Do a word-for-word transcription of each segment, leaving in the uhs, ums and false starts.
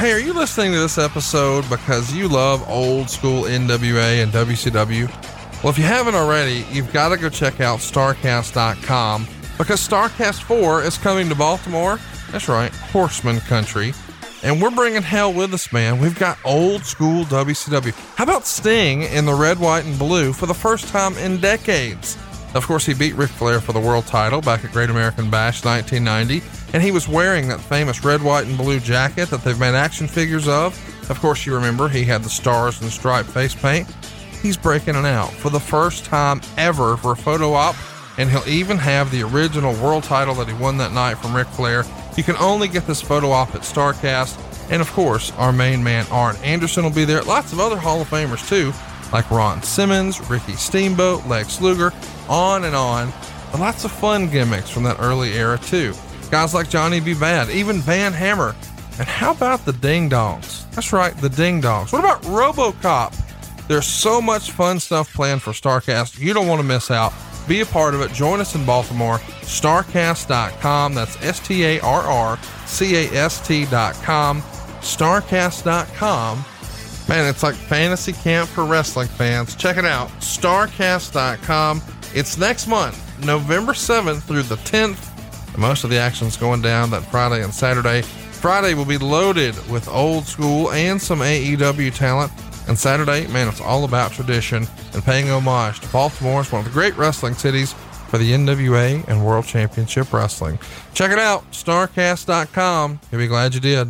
Hey, are you listening to this episode because you love old school N W A and W C W? Well, if you haven't already, you've got to go check out Starcast dot com because Starcast four is coming to Baltimore. That's right, Horseman Country. And we're bringing hell with us, man. We've got old school W C W. How about Sting in the red, white, and blue for the first time in decades? Of course, he beat Ric Flair for the world title back at Great American Bash nineteen ninety, and he was wearing that famous red, white, and blue jacket that they've made action figures of. Of course, you remember he had the stars and stripe face paint. He's breaking it out for the first time ever for a photo op, and he'll even have the original world title that he won that night from Ric Flair. You can only get this photo op at Starcast, and of course, our main man Arn Anderson will be there. Lots of other Hall of Famers too, like Ron Simmons, Ricky Steamboat, Lex Luger, on and on. But lots of fun gimmicks from that early era too. Guys like Johnny B. Bad, even Van Hammer. And how about the Ding Dongs? That's right, the Ding Dongs. What about RoboCop? There's so much fun stuff planned for Starcast. You don't want to miss out. Be a part of it. Join us in Baltimore. Starcast dot com. That's S T A R R C A S T dot com. Starcast dot com. Man, it's like fantasy camp for wrestling fans. Check it out. Starcast dot com. It's next month, November seventh through the tenth. And most of the action's going down that Friday and Saturday. Friday will be loaded with old school and some A E W talent. And Saturday, man, it's all about tradition and paying homage to Baltimore as one of the great wrestling cities for the N W A and World Championship Wrestling. Check it out, Starcast dot com. You'll be glad you did.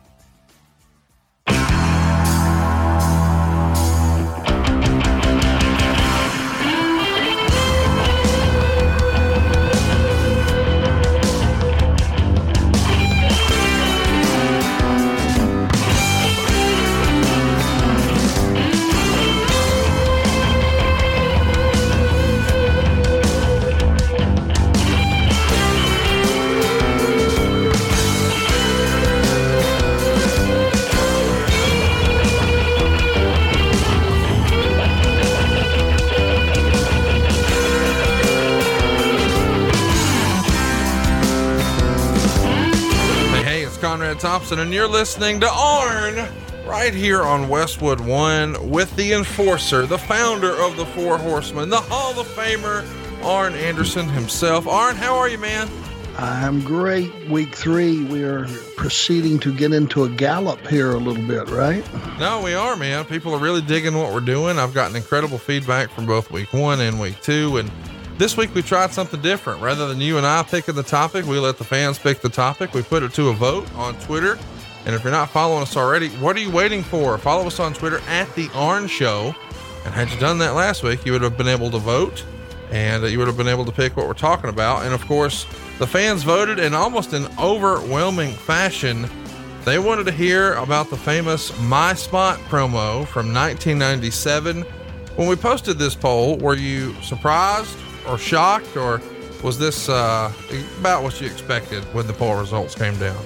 Thompson, and you're listening to Arn right here on Westwood One with the enforcer, the founder of the Four Horsemen, the Hall of Famer, Arn Anderson himself. Arn, how are you, man? I'm great. Week three, we are proceeding to get into a gallop here a little bit, right? No, we are, man. People are really digging what we're doing. I've gotten incredible feedback from both week one and week two, and this week we tried something different. Rather than you and I picking the topic, we let the fans pick the topic. We put it to a vote on Twitter. And if you're not following us already, what are you waiting for? Follow us on Twitter at The Arn Show. And had you done that last week, you would have been able to vote, and you would have been able to pick what we're talking about. And of course, the fans voted in almost an overwhelming fashion. They wanted to hear about the famous My Spot promo from nineteen ninety-seven. When we posted this poll, were you surprised or shocked, or was this uh, about what you expected when the poll results came down?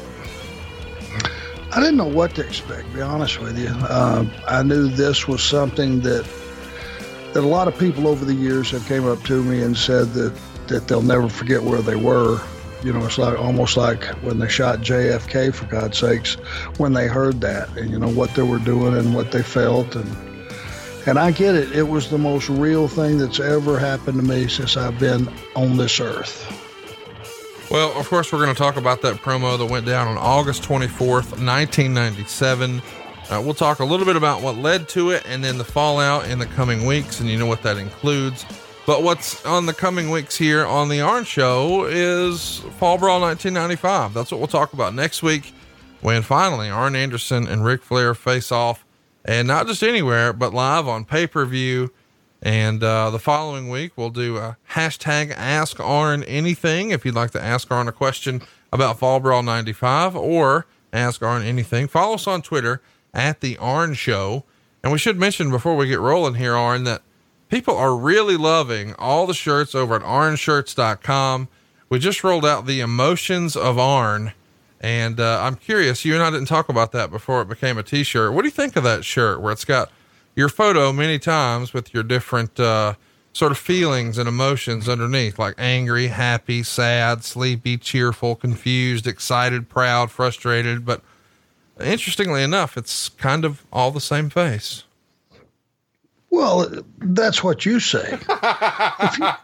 I didn't know what to expect, to be honest with you. Uh, I knew this was something that that a lot of people over the years have came up to me and said that, that they'll never forget where they were. You know, it's like almost like when they shot J F K, for God's sakes, when they heard that and, you know, what they were doing and what they felt. And And I get it. It was the most real thing that's ever happened to me since I've been on this earth. Well, of course, we're going to talk about that promo that went down on August twenty-fourth, nineteen ninety-seven. Uh, we'll talk a little bit about what led to it and then the fallout in the coming weeks, and you know what that includes. But what's on the coming weeks here on the Arn Show is Fall Brawl nineteen ninety-five. That's what we'll talk about next week, when finally Arn Anderson and Ric Flair face off. And not just anywhere, but live on pay-per-view. And uh, the following week, we'll do a hashtag Ask Arn Anything. If you'd like to ask Arn a question about Fall Brawl ninety-five or ask Arn anything, follow us on Twitter at The Arn Show. And we should mention before we get rolling here, Arn, that people are really loving all the shirts over at arn shirts dot com. We just rolled out the Emotions of Arn. And, uh, I'm curious, you and I didn't talk about that before it became a t-shirt. What do you think of that shirt where it's got your photo many times with your different, uh, sort of feelings and emotions underneath, like angry, happy, sad, sleepy, cheerful, confused, excited, proud, frustrated. But interestingly enough, it's kind of all the same face. Well, that's what you say. If you,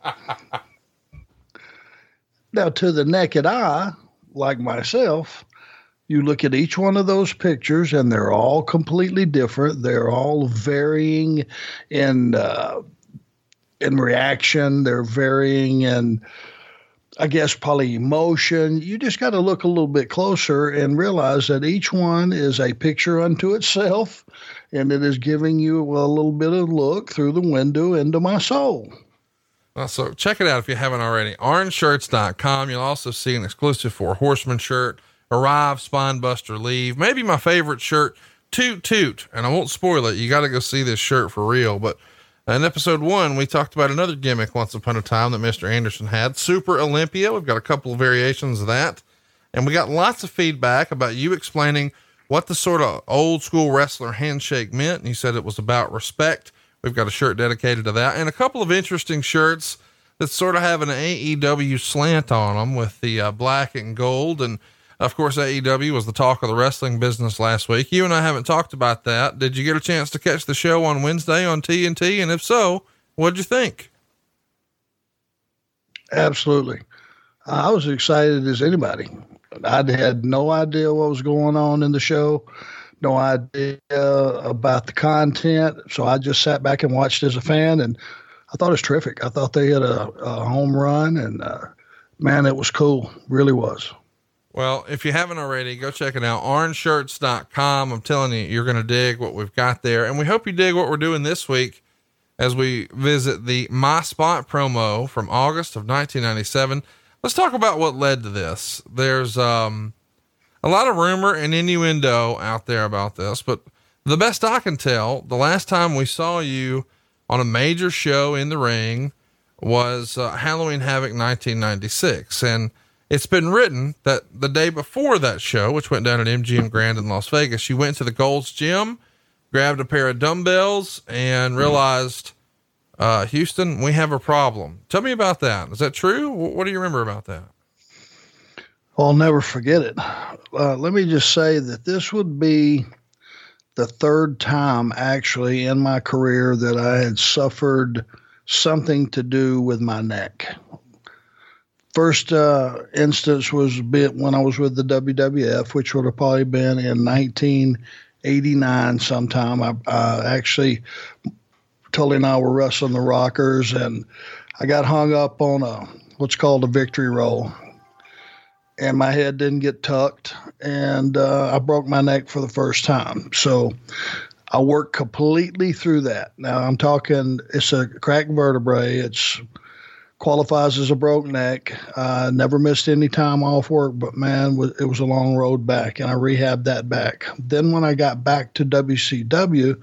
now, to the naked eye, like myself, you look at each one of those pictures and they're all completely different. They're all varying in, uh, in reaction. They're varying in, I guess, probably emotion. You just got to look a little bit closer and realize that each one is a picture unto itself, and it is giving you a little bit of look through the window into my soul. Well, so check it out if you haven't already. orange shirts dot com. You'll also see an exclusive Four Horsemen shirt, Arrive, Spinebuster, Leave. Maybe my favorite shirt, Toot Toot. And I won't spoil it. You got to go see this shirt for real. But in episode one, we talked about another gimmick once upon a time that Mister Anderson had, Super Olympia. We've got a couple of variations of that. And we got lots of feedback about you explaining what the sort of old school wrestler handshake meant. And you said it was about respect. We've got a shirt dedicated to that, and a couple of interesting shirts that sort of have an A E W slant on them with the uh, black and gold. And of course, A E W was the talk of the wrestling business last week. You and I haven't talked about that. Did you get a chance to catch the show on Wednesday on T N T? And if so, what'd you think? Absolutely. I was excited as anybody. I had no idea what was going on in the show. No idea about the content. So I just sat back and watched as a fan, and I thought it was terrific. I thought they had a, a home run, and uh, man, it was cool. Really was. Well, if you haven't already, go check it out. orange shirts dot com. I'm telling you, you're going to dig what we've got there. And we hope you dig what we're doing this week as we visit the My Spot promo from August of nineteen ninety-seven. Let's talk about what led to this. There's, um, a lot of rumor and innuendo out there about this, but the best I can tell, the last time we saw you on a major show in the ring was uh, Halloween Havoc nineteen ninety-six. And it's been written that the day before that show, which went down at M G M Grand in Las Vegas, you went to the Gold's Gym, grabbed a pair of dumbbells, and realized, uh, Houston, we have a problem. Tell me about that. Is that true? What do you remember about that? I'll never forget it. Uh, let me just say that this would be the third time actually in my career that I had suffered something to do with my neck. First uh, instance was a bit when I was with the W W F, which would have probably been in nineteen eighty-nine sometime. I, I actually, Tully and I were wrestling the Rockers, and I got hung up on a what's called a victory roll. And my head didn't get tucked, and uh, I broke my neck for the first time. So I worked completely through that. Now I'm talking, it's a cracked vertebrae. It's qualifies as a broke neck. I uh, never missed any time off work, but man, it was a long road back, and I rehabbed that back. Then when I got back to W C W,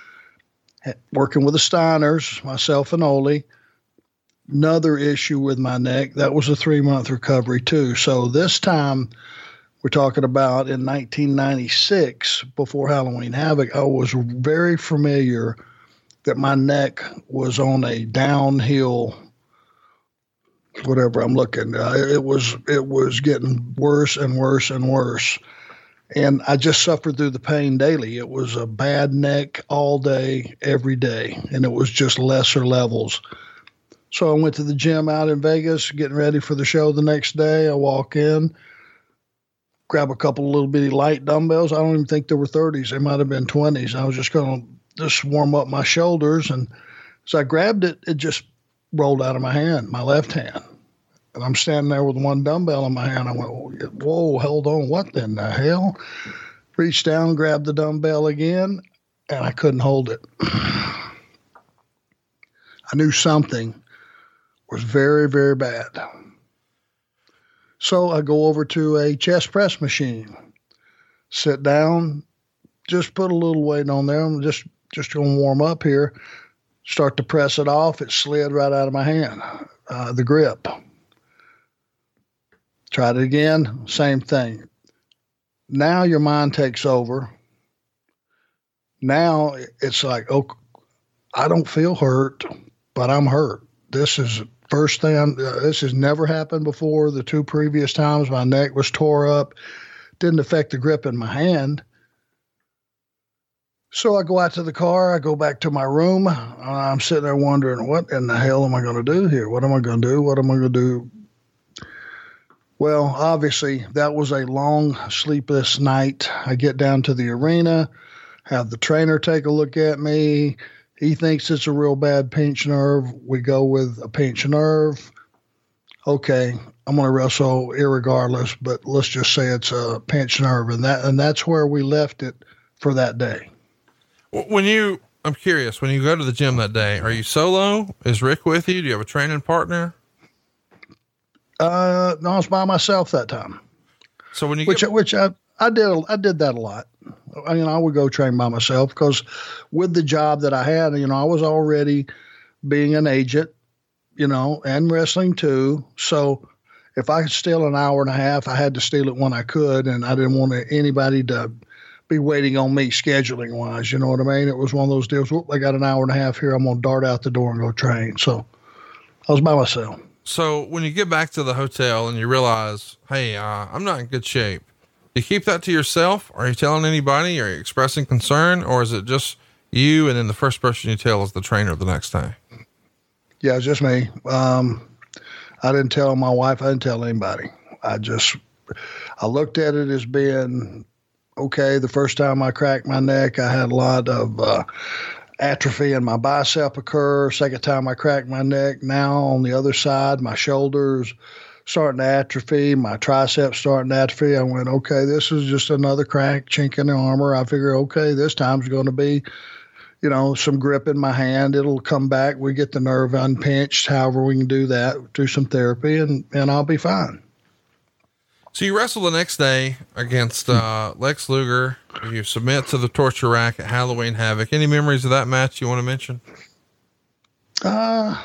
working with the Steiners, myself and Ole, another issue with my neck. That was a three month recovery too. So this time we're talking about in nineteen ninety-six, before Halloween Havoc, I was very familiar that my neck was on a downhill, whatever I'm looking, uh, it was, it was getting worse and worse and worse. And I just suffered through the pain daily. It was a bad neck all day, every day. And it was just lesser levels. So I went to the gym out in Vegas, getting ready for the show the next day. I walk in, grab a couple of little bitty light dumbbells. I don't even think they were thirties. They might have been twenties. I was just going to just warm up my shoulders. And so I grabbed it. It just rolled out of my hand, my left hand. And I'm standing there with one dumbbell in my hand. I went, whoa, hold on. What in the hell? Reached down, grabbed the dumbbell again, and I couldn't hold it. I knew something was very, very bad. So I go over to a chest press machine, sit down, just put a little weight on there. I'm just, just going to warm up here, start to press it off. It slid right out of my hand, uh, the grip. Tried it again, same thing. Now your mind takes over. Now it's like, oh, I don't feel hurt, but I'm hurt. This is first thing, I'm, uh, this has never happened before. The two previous times my neck was tore up. didn't affect the grip in my hand. So I go out to the car, I go back to my room. I'm sitting there wondering, what in the hell am I going to do here? What am I going to do? What am I going to do? Well, obviously, that was a long, sleepless night. I get down to the arena, have the trainer take a look at me. He thinks it's a real bad pinched nerve. We go with a pinched nerve. Okay, I'm going to wrestle irregardless, but let's just say it's a pinched nerve. And that and that's where we left it for that day. When you, I'm curious, when you go to the gym that day, are you solo? Is Rick with you? Do you have a training partner? Uh, no, I was by myself that time. So when you which get, which I I did I did that a lot. I, you know, I would go train by myself because with the job that I had, you know, I was already being an agent, you know, and wrestling too. So if I could steal an hour and a half, I had to steal it when I could, and I didn't want anybody to be waiting on me scheduling wise. You know what I mean? It was one of those deals. Whoop, I got an hour and a half here. I'm going to dart out the door and go train. So I was by myself. So when you get back to the hotel and you realize, hey, uh, I'm not in good shape, do you keep that to yourself? Are you telling anybody? Are you expressing concern, or is it just you? And then the first person you tell is the trainer the next day? Yeah, it's just me. Um, I didn't tell my wife. I didn't tell anybody. I just, I looked at it as being, okay, the first time I cracked my neck, I had a lot of uh, atrophy in my bicep occur. Second time I cracked my neck, now on the other side, my shoulders starting to atrophy, my triceps starting to atrophy. I went, okay, this is just another crack, chink in the armor. I figure, okay, this time's going to be, you know, some grip in my hand. It'll come back. We get the nerve unpinched, however we can do that, do some therapy, and, and I'll be fine. So you wrestle the next day against uh, Lex Luger. You submit to the torture rack at Halloween Havoc. Any memories of that match you want to mention? Uh,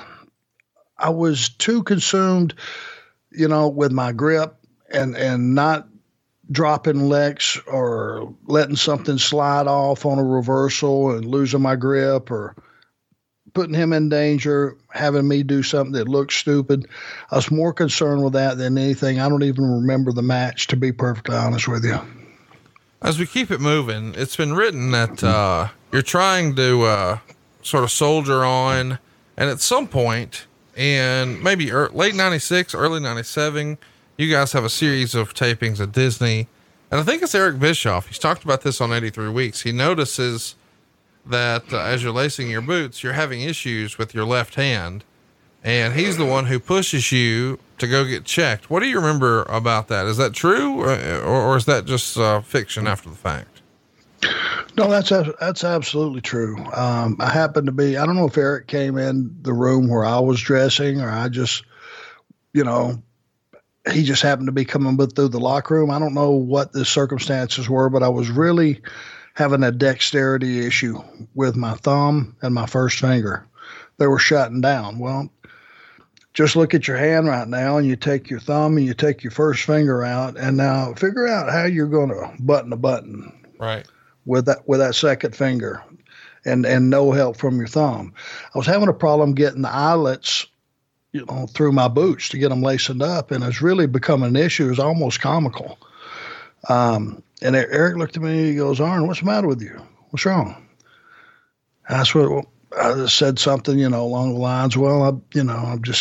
I was too consumed, you know, with my grip and, and not dropping Lex or letting something slide off on a reversal and losing my grip or putting him in danger, having me do something that looked stupid. I was more concerned with that than anything. I don't even remember the match, to be perfectly honest with you. As we keep it moving, it's been written that uh, you're trying to uh, sort of soldier on, and at some point in maybe er- late ninety-six, early ninety-seven, you guys have a series of tapings at Disney. And I think it's Eric Bischoff. He's talked about this on eighty-three Weeks. He notices that uh, as you're lacing your boots, you're having issues with your left hand, and he's the one who pushes you to go get checked. What do you remember about that? Is that true, or, or, or is that just uh, fiction after the fact? No, that's, that's absolutely true. Um, I happened to be, I don't know if Eric came in the room where I was dressing, or I just, you know, he just happened to be coming through the locker room. I don't know what the circumstances were, but I was really having a dexterity issue with my thumb and my first finger. They were shutting down. Well, just look at your hand right now, and you take your thumb and you take your first finger out, and now figure out how you're going to button a button. Right. With that, with that second finger, and, and no help from your thumb. I was having a problem getting the eyelets, you know, through my boots to get them laced up, and it's really become an issue. It was almost comical. Um, and Eric looked at me, he goes, Arn, what's the matter with you? What's wrong? And I swear, well, I just said something, you know, along the lines, well, I, you know, I've just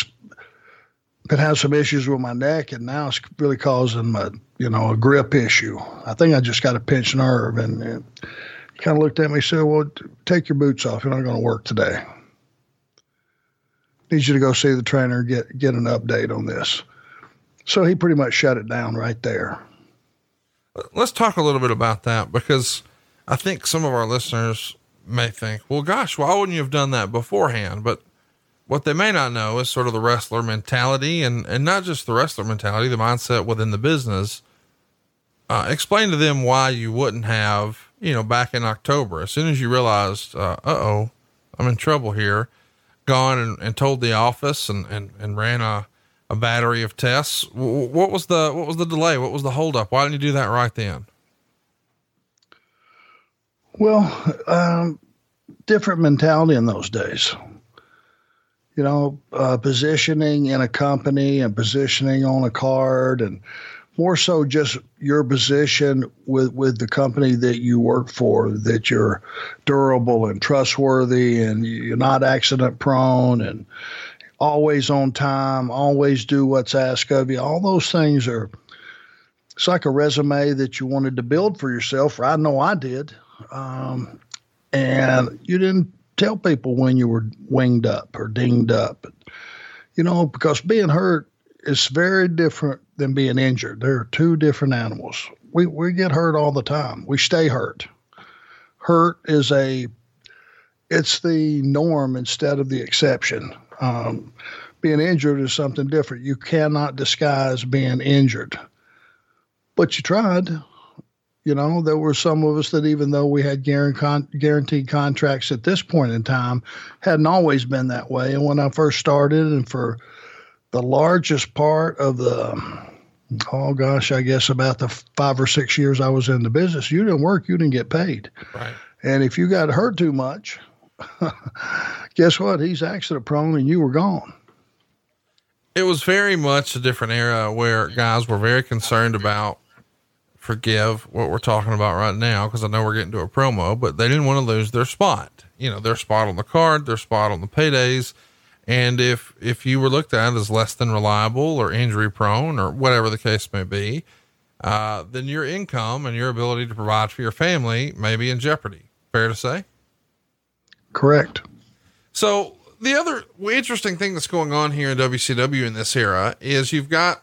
been having some issues with my neck, and now it's really causing my, you know, a grip issue. I think I just got a pinched nerve. And, and he kind of looked at me and said, well, take your boots off. You're not going to work today. Need you to go see the trainer and get, get an update on this. So he pretty much shut it down right there. Let's talk a little bit about that, because I think some of our listeners may think, well, gosh, why wouldn't you have done that beforehand? But what they may not know is sort of the wrestler mentality, and, and not just the wrestler mentality, the mindset within the business. Uh, explain to them why you wouldn't have, you know, back in October, as soon as you realized, uh, uh-oh, I'm in trouble here, gone and, and told the office and, and, and ran a, a battery of tests. W- what was the, what was the delay? What was the holdup? Why didn't you do that right then? Well, um, different mentality in those days. You know, uh, positioning in a company and positioning on a card and more so just your position with, with the company that you work for, that you're durable and trustworthy and you're not accident prone and always on time, always do what's asked of you. All those things are, it's like a resume that you wanted to build for yourself. I know I did. Um, and you didn't tell people when you were winged up or dinged up, you know, because being hurt is very different than being injured. There are two different animals. We, we get hurt all the time. We stay hurt. Hurt is a, it's the norm instead of the exception. Um, being injured is something different. You cannot disguise being injured, but you tried. You know, there were some of us that even though we had guaranteed contracts at this point in time, hadn't always been that way. And when I first started, and for the largest part of the, oh gosh, I guess about the five or six years I was in the business, you didn't work, you didn't get paid. Right. And if you got hurt too much, guess what? He's accident prone and you were gone. It was very much a different era where guys were very concerned about, forgive what we're talking about right now, because I know we're getting to a promo, but they didn't want to lose their spot, you know, their spot on the card, their spot on the paydays. And if, if you were looked at as less than reliable or injury prone or whatever the case may be, uh, then your income and your ability to provide for your family may be in jeopardy. Fair to say? Correct. So the other interesting thing that's going on here in W C W in this era is you've got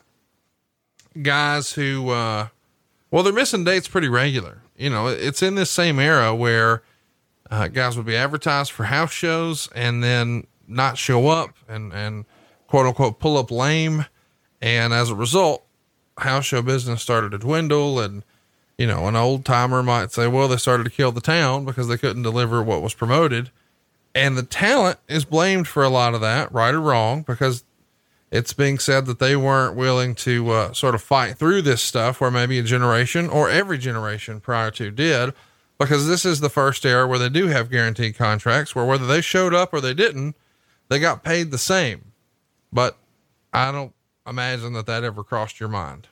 guys who, uh, well, they're missing dates pretty regular. You know, it's in this same era where, uh, guys would be advertised for house shows and then not show up and, and quote unquote, pull up lame. And as a result, house show business started to dwindle. And, you know, an old timer might say, well, they started to kill the town because they couldn't deliver what was promoted. And the talent is blamed for a lot of that, right or wrong, because it's being said that they weren't willing to uh, sort of fight through this stuff where maybe a generation or every generation prior to did, because this is the first era where they do have guaranteed contracts where whether they showed up or they didn't, they got paid the same. But I don't imagine that that ever crossed your mind.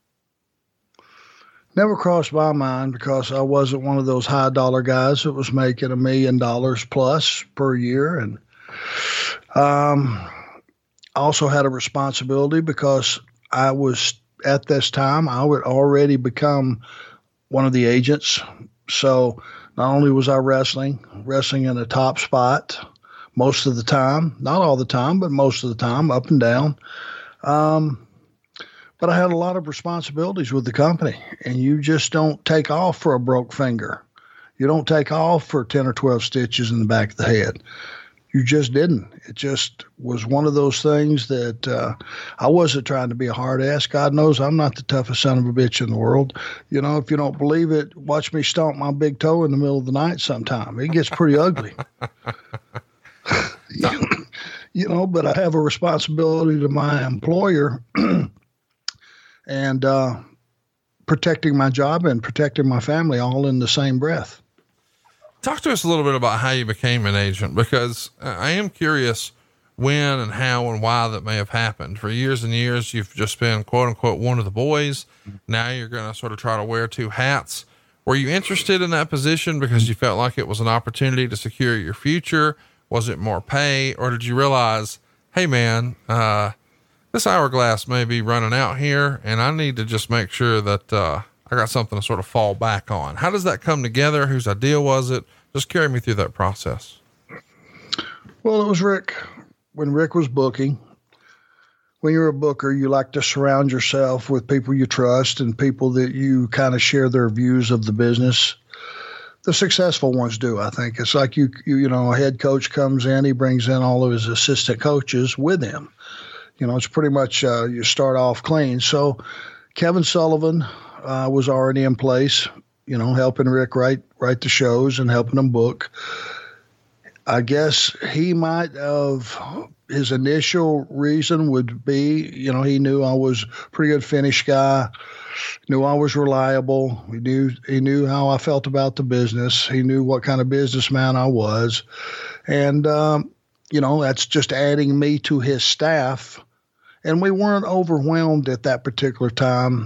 Never crossed my mind because I wasn't one of those high dollar guys that was making a million dollars plus per year. And, um, I also had a responsibility because I was at this time, I would already become one of the agents. So not only was I wrestling, wrestling in a top spot most of the time, not all the time, but most of the time, up and down. Um, but I had a lot of responsibilities with the company, and you just don't take off for a broke finger. You don't take off for ten or twelve stitches in the back of the head. You just didn't. It just was one of those things that uh, I wasn't trying to be a hard ass. God knows I'm not the toughest son of a bitch in the world. You know, if you don't believe it, watch me stomp my big toe in the middle of the night sometime. It gets pretty ugly. You know, but I have a responsibility to my employer and uh, protecting my job and protecting my family all in the same breath. Talk to us a little bit about how you became an agent, because I am curious when and how and why that may have happened. For years and years, you've just been quote unquote one of the boys. Now you're going to sort of try to wear two hats. Were you interested in that position because you felt like it was an opportunity to secure your future? Was it more pay, or did you realize, hey man, uh, this hourglass may be running out here and I need to just make sure that, uh, I got something to sort of fall back on? How does that come together? Whose idea was it? Just carry me through that process. Well, it was Rick. When Rick was booking, when you're a booker, you like to surround yourself with people you trust and people that you kind of share their views of the business. The successful ones do, I think. It's like you, you, you know, a head coach comes in, he brings in all of his assistant coaches with him. You know, it's pretty much, uh, you start off clean. So Kevin Sullivan, uh, was already in place, you know, helping Rick write, write the shows and helping him book. I guess he might have, his initial reason would be, you know, he knew I was a pretty good finish guy, knew I was reliable. He knew, he knew how I felt about the business. He knew what kind of businessman I was. And, um, you know, that's just adding me to his staff. And we weren't overwhelmed at that particular time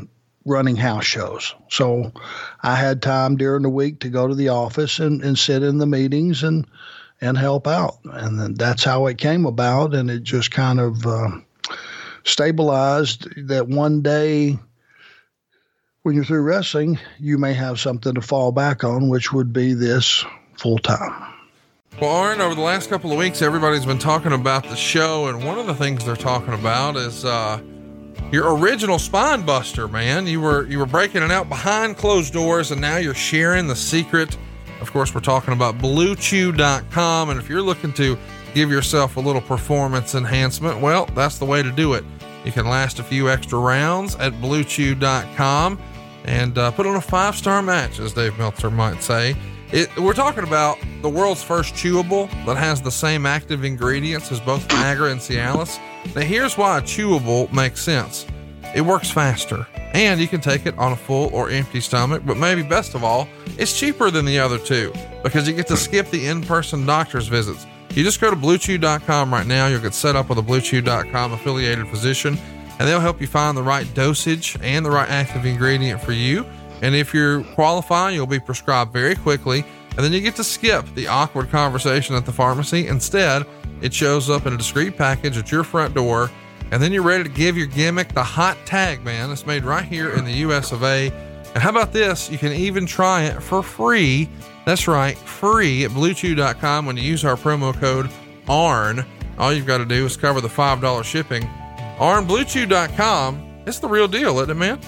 running house shows. So I had time during the week to go to the office and, and sit in the meetings and, and help out. And then that's how it came about. And it just kind of uh, stabilized that one day when you're through wrestling, you may have something to fall back on, which would be this full time. Well, Arn, over the last couple of weeks, everybody's been talking about the show. And one of the things they're talking about is, uh, your original spine buster, man. You were, you were breaking it out behind closed doors, and now you're sharing the secret. Of course, we're talking about blue chew dot com. And if you're looking to give yourself a little performance enhancement, well, that's the way to do it. You can last a few extra rounds at blue chew dot com and uh, put on a five-star match, as Dave Meltzer might say. It, we're talking about the world's first chewable that has the same active ingredients as both Viagra and Cialis. Now, here's why a chewable makes sense. It works faster, and you can take it on a full or empty stomach, but maybe best of all, it's cheaper than the other two because you get to skip the in-person doctor's visits. You just go to blue chew dot com right now. You'll get set up with a blue chew dot com affiliated physician, and they'll help you find the right dosage and the right active ingredient for you. And if you're qualified, you'll be prescribed very quickly, and then you get to skip the awkward conversation at the pharmacy. Instead, it shows up in a discreet package at your front door, and then you're ready to give your gimmick the hot tag, man. It's made right here in the U S of A. And how about this? You can even try it for free. That's right, free at blue chew dot com when you use our promo code A R N. All you've got to do is cover the five dollars shipping. A R N blue chew dot com. It's the real deal, isn't it, man?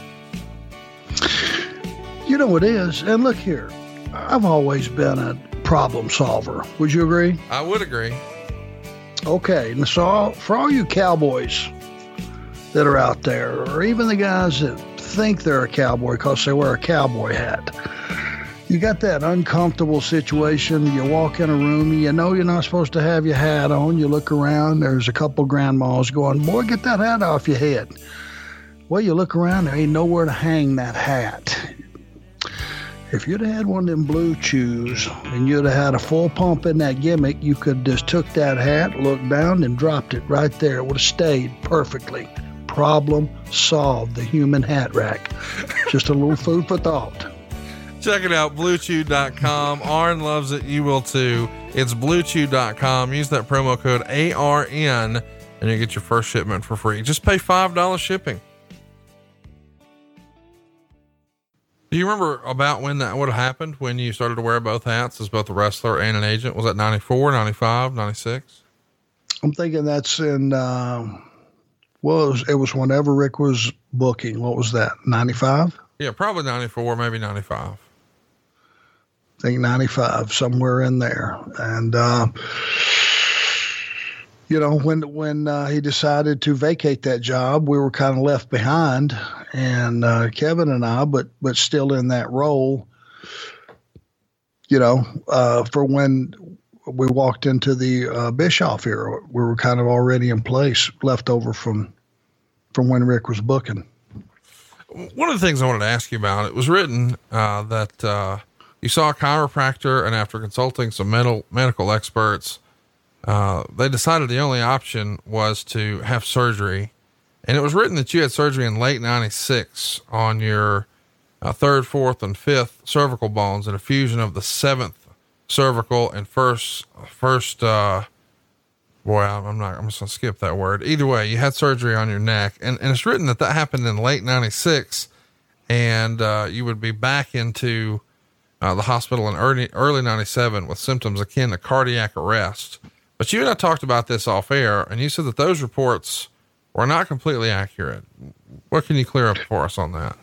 You know it is. And look here, I've always been a problem solver. Would you agree? I would agree. Okay, and so for all you cowboys that are out there, or even the guys that think they're a cowboy because they wear a cowboy hat, you got that uncomfortable situation. You walk in a room, you know you're not supposed to have your hat on. You look around, there's a couple grandmas going, boy, get that hat off your head. Well, you look around, there ain't nowhere to hang that hat. If you'd have had one of them Blue Chews and you'd have had a full pump in that gimmick, you could just took that hat, looked down, and dropped it right there. It would have stayed perfectly. Problem solved. The human hat rack. Just a little food for thought. Check it out, blue chew dot com. Arn loves it. You will too. It's blue chew dot com. Use that promo code A R N and you get your first shipment for free. Just pay five dollars shipping. Do you remember about when that would have happened, when you started to wear both hats as both a wrestler and an agent? Was that ninety-four, ninety-five, ninety-six? I'm thinking that's in, uh, well, it was, it was whenever Rick was booking. What was that, ninety-five? Yeah, probably ninety-four, maybe ninety-five. I think ninety-five, somewhere in there. And, uh, you know, when, when, uh, he decided to vacate that job, we were kind of left behind, and, uh, Kevin and I, but, but still in that role, you know, uh, for when we walked into the, uh, Bischoff era, we were kind of already in place, left over from, from when Rick was booking. One of the things I wanted to ask you about, it was written, uh, that, uh, you saw a chiropractor, and after consulting some mental, medical experts, uh, they decided the only option was to have surgery. And it was written that you had surgery in late ninety-six on your uh, third, fourth, and fifth cervical bones, and a fusion of the seventh cervical and first, first, uh, boy, I'm not, I'm just gonna skip that word. Either way, you had surgery on your neck, and, and it's written that that happened in late ninety-six, and, uh, you would be back into, uh, the hospital in early, early ninety-seven with symptoms akin to cardiac arrest. But you and I talked about this off air, and you said that those reports were not completely accurate. What can you clear up for us on that?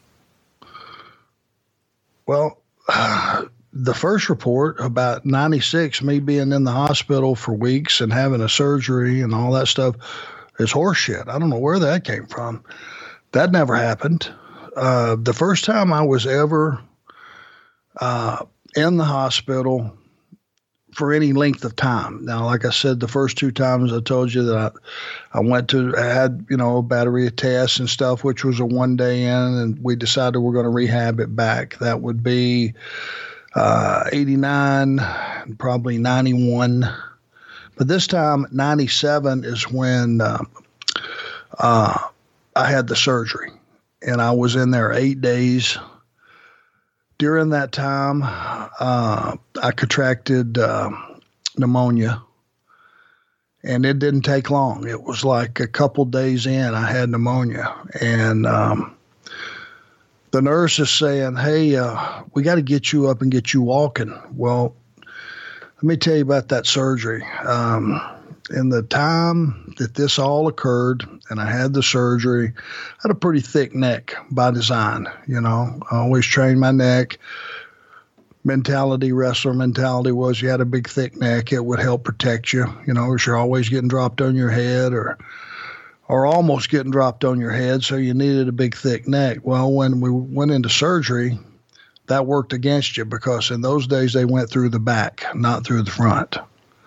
Well, uh, the first report about ninety-six, me being in the hospital for weeks and having a surgery and all that stuff, is horseshit. I don't know where that came from. That never happened. Uh, the first time I was ever uh, in the hospital for any length of time. Now, like I said, the first two times I told you that I, I went to, I had, you know, a battery of tests and stuff, which was a one day in, and we decided we're going to rehab it back. That would be uh, eighty-nine, probably ninety-one. But this time, ninety-seven is when uh, uh, I had the surgery. and I was in there eight days. During that time, uh, I contracted uh, pneumonia, and it didn't take long. It was like a couple days in, I had pneumonia, and um, the nurse is saying, hey, uh, we got to get you up and get you walking. Well, let me tell you about that surgery. Um, in the time that this all occurred and I had the surgery, I had a pretty thick neck by design. You know, I always trained my neck. Mentality, wrestler mentality was you had a big thick neck. It would help protect you, you know, or you're always getting dropped on your head or or almost getting dropped on your head, so you needed a big thick neck. Well, when we went into surgery, that worked against you because in those days they went through the back, not through the front.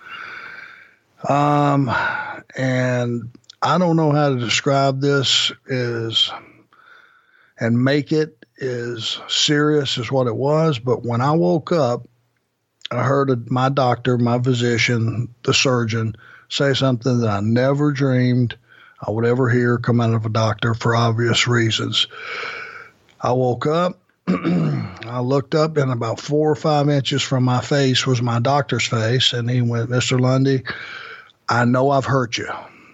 Um, and I don't know how to describe this is and make it as serious as what it was. But when I woke up, I heard my doctor, my physician, the surgeon say something that I never dreamed I would ever hear come out of a doctor for obvious reasons. I woke up, I looked up, and about four or five inches from my face was my doctor's face. And he went, Mister Lundy, I know I've hurt you.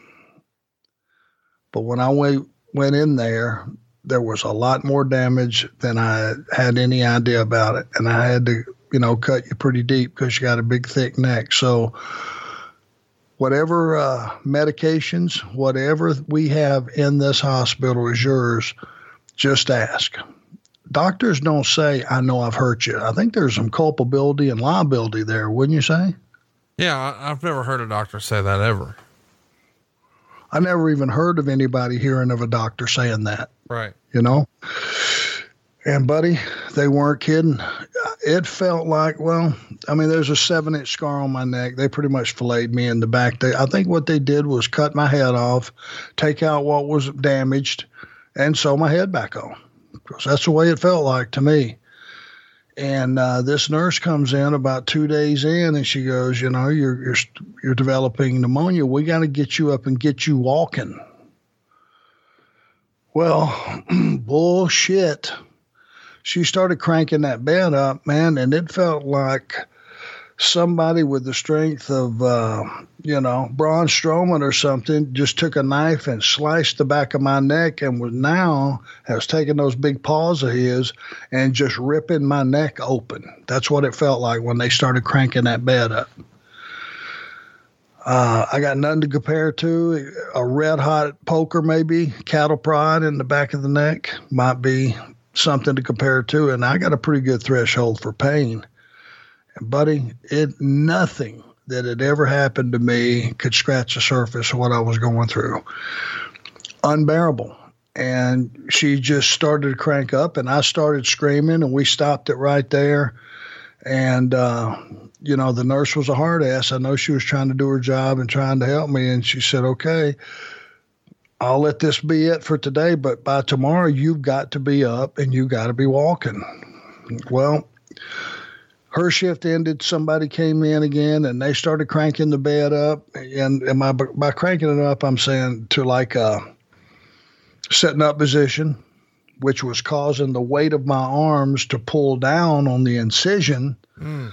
But when I went, went in there, there was a lot more damage than I had any idea about it. And I had to, you know, cut you pretty deep because you got a big, thick neck. So whatever uh, medications, whatever we have in this hospital is yours, just ask. Doctors don't say, I know I've hurt you. I think there's some culpability and liability there, wouldn't you say? Yeah, I've never heard a doctor say that ever. I never even heard of anybody hearing of a doctor saying that. Right. You know? And buddy, they weren't kidding. It felt like, well, I mean, there's a seven inch scar on my neck. They pretty much filleted me in the back. They, I think what they did was cut my head off, take out what was damaged, and sew my head back on. Because that's the way it felt like to me. And uh, this nurse comes in about two days in, and she goes, you know, you're you're you're developing pneumonia. We got to get you up and get you walking. Well, bullshit. She started cranking that bed up, man, and it felt like somebody with the strength of, uh, you know, Braun Strowman or something just took a knife and sliced the back of my neck and was now has taken those big paws of his and just ripping my neck open. That's what it felt like when they started cranking that bed up. Uh, I got nothing to compare to. A red hot poker, maybe cattle prod in the back of the neck might be something to compare to. And I got a pretty good threshold for pain. And buddy, it nothing that had ever happened to me could scratch the surface of what I was going through. Unbearable. And she just started to crank up, and I started screaming, and we stopped it right there. And, uh, you know, the nurse was a hard ass. I know she was trying to do her job and trying to help me. And she said, okay, I'll let this be it for today, but by tomorrow you've got to be up and you got to be walking. Well, her shift ended. Somebody came in again and they started cranking the bed up. And, and my, by cranking it up, I'm saying to like a setting up position, which was causing the weight of my arms to pull down on the incision. Mm.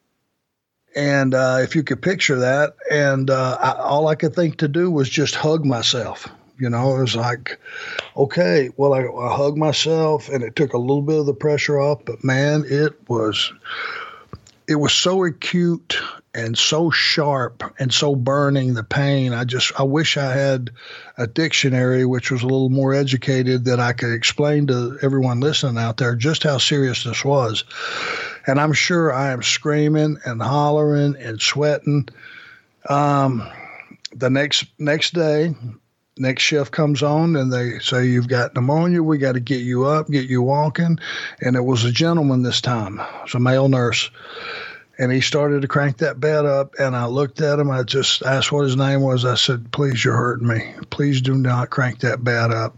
And uh, if you could picture that, and uh, I, all I could think to do was just hug myself. You know, it was like, okay, well, I, I hugged myself, and it took a little bit of the pressure off. But man, it was, it was so acute and so sharp and so burning, the pain. I just, I wish I had a dictionary which was a little more educated that I could explain to everyone listening out there just how serious this was. And I'm sure I am screaming and hollering and sweating. Um, the next next day, next shift comes on, and they say, you've got pneumonia. We got to get you up, get you walking. And it was a gentleman this time. It was a male nurse. And he started to crank that bed up, and I looked at him. I just asked what his name was. I said, please, you're hurting me. Please do not crank that bed up.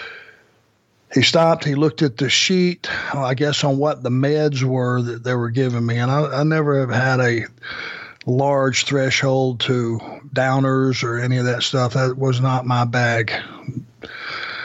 He stopped. He looked at the sheet, I guess, on what the meds were that they were giving me. And I, I never have had a large threshold to downers or any of that stuff. That was not my bag.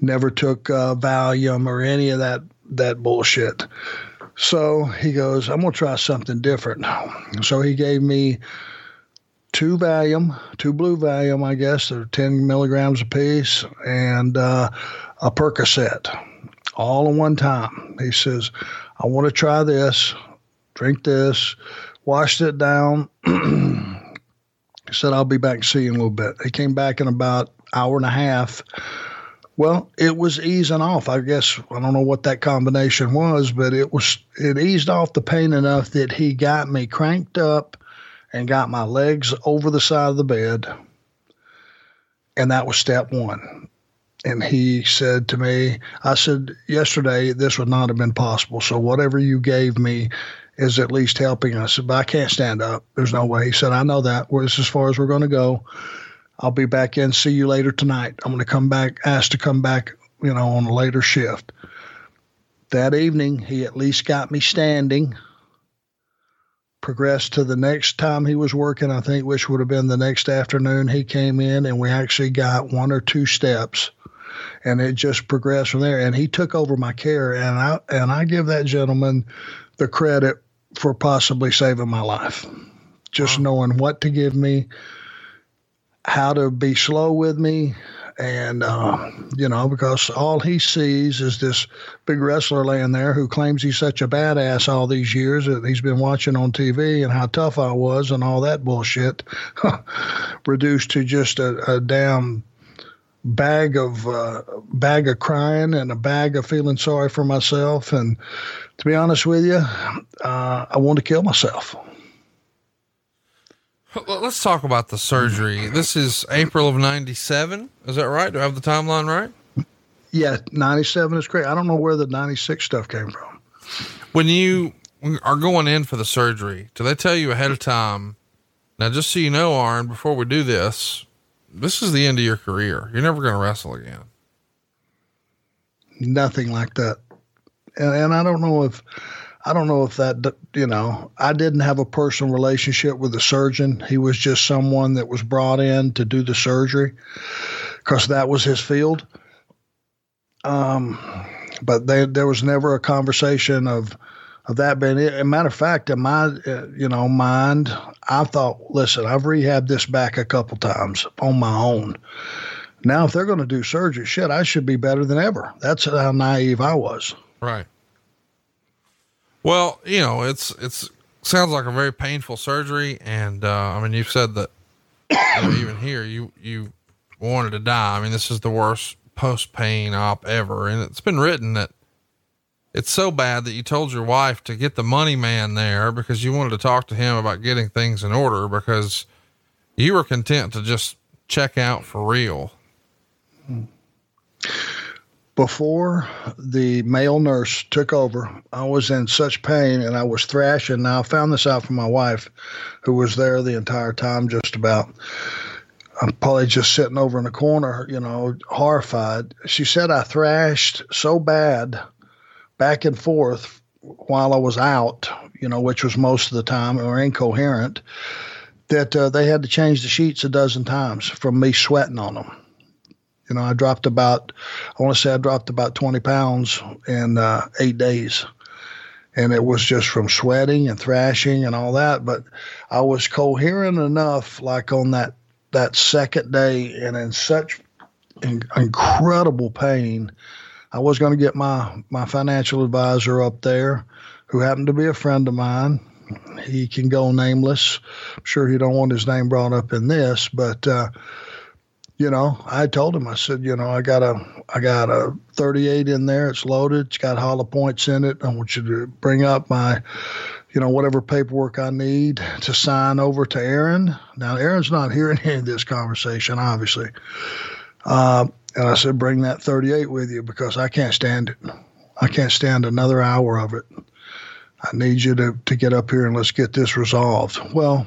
never took uh, Valium or any of that, that bullshit. So he goes, I'm going to try something different. So he gave me two Valium, two blue Valium, I guess. They're ten milligrams apiece, and uh, a Percocet, all in one time. He says, I want to try this, drink this, washed it down. He said, I'll be back and see you in a little bit. He came back in about an hour and a half. Well, it was easing off. I guess I don't know what that combination was, but it was it eased off the pain enough that he got me cranked up and got my legs over the side of the bed. And that was step one. And he said to me, I said, yesterday, this would not have been possible. So whatever you gave me is at least helping. I said, but I can't stand up. There's no way. He said, I know that. Well, this is as far as we're going to go. I'll be back in. See you later tonight. I'm going to come back, ask to come back, you know, on a later shift. That evening, he at least got me standing. Progressed to the next time he was working, I think, which would have been the next afternoon. He came in and we actually got one or two steps, and it just progressed from there. And he took over my care, and I and I give that gentleman the credit for possibly saving my life. Just wow. Knowing what to give me, how to be slow with me, and, uh, you know, because all he sees is this big wrestler laying there who claims he's such a badass all these years that he's been watching on T V and how tough I was and all that bullshit, reduced to just a, a damn bag of uh, bag of crying and a bag of feeling sorry for myself. And to be honest with you, uh, I wanted to kill myself. Let's talk about the surgery. This is April of ninety-seven. Is that right? Do I have the timeline right? Yeah. ninety-seven is great. I don't know where the ninety-six stuff came from. When you are going in for the surgery, do they tell you ahead of time? Now, just so you know, Arn, before we do this, this is the end of your career. You're never going to wrestle again. Nothing like that. And, and I don't know if, I don't know if that, you know, I didn't have a personal relationship with the surgeon. He was just someone that was brought in to do the surgery because that was his field. Um, but they, there was never a conversation of, of that being it. As a matter of fact, in my, uh, you know, mind, I thought, listen, I've rehabbed this back a couple times on my own. Now, if they're going to do surgery, shit, I should be better than ever. That's how naive I was. Right. Well, you know, it's, it's sounds like a very painful surgery. And, uh, I mean, you've said that, you know, even here, you, you wanted to die. I mean, this is the worst post-pain op ever. And it's been written that it's so bad that you told your wife to get the money man there because you wanted to talk to him about getting things in order because you were content to just check out for real. Before the male nurse took over, I was in such pain and I was thrashing. Now I found this out from my wife, who was there the entire time, just about. I'm probably just sitting over in the corner, you know, horrified. She said I thrashed so bad back and forth while I was out, you know, which was most of the time, or incoherent, that uh, they had to change the sheets a dozen times from me sweating on them. You know, I dropped about, I want to say I dropped about twenty pounds in uh, eight days. And it was just from sweating and thrashing and all that. But I was coherent enough, like on that, that second day, and in such in- incredible pain. I was going to get my, my financial advisor up there, who happened to be a friend of mine. He can go nameless. I'm sure he don't want his name brought up in this, but, uh, you know, I told him, I said, you know, I got a, I got a thirty-eight in there. It's loaded. It's got hollow points in it. I want you to bring up my, you know, whatever paperwork I need to sign over to Aaron. Now, Aaron's not hearing any of this conversation, obviously. Uh, and I said, bring that thirty-eight with you because I can't stand it. I can't stand another hour of it. I need you to, to get up here and let's get this resolved. Well,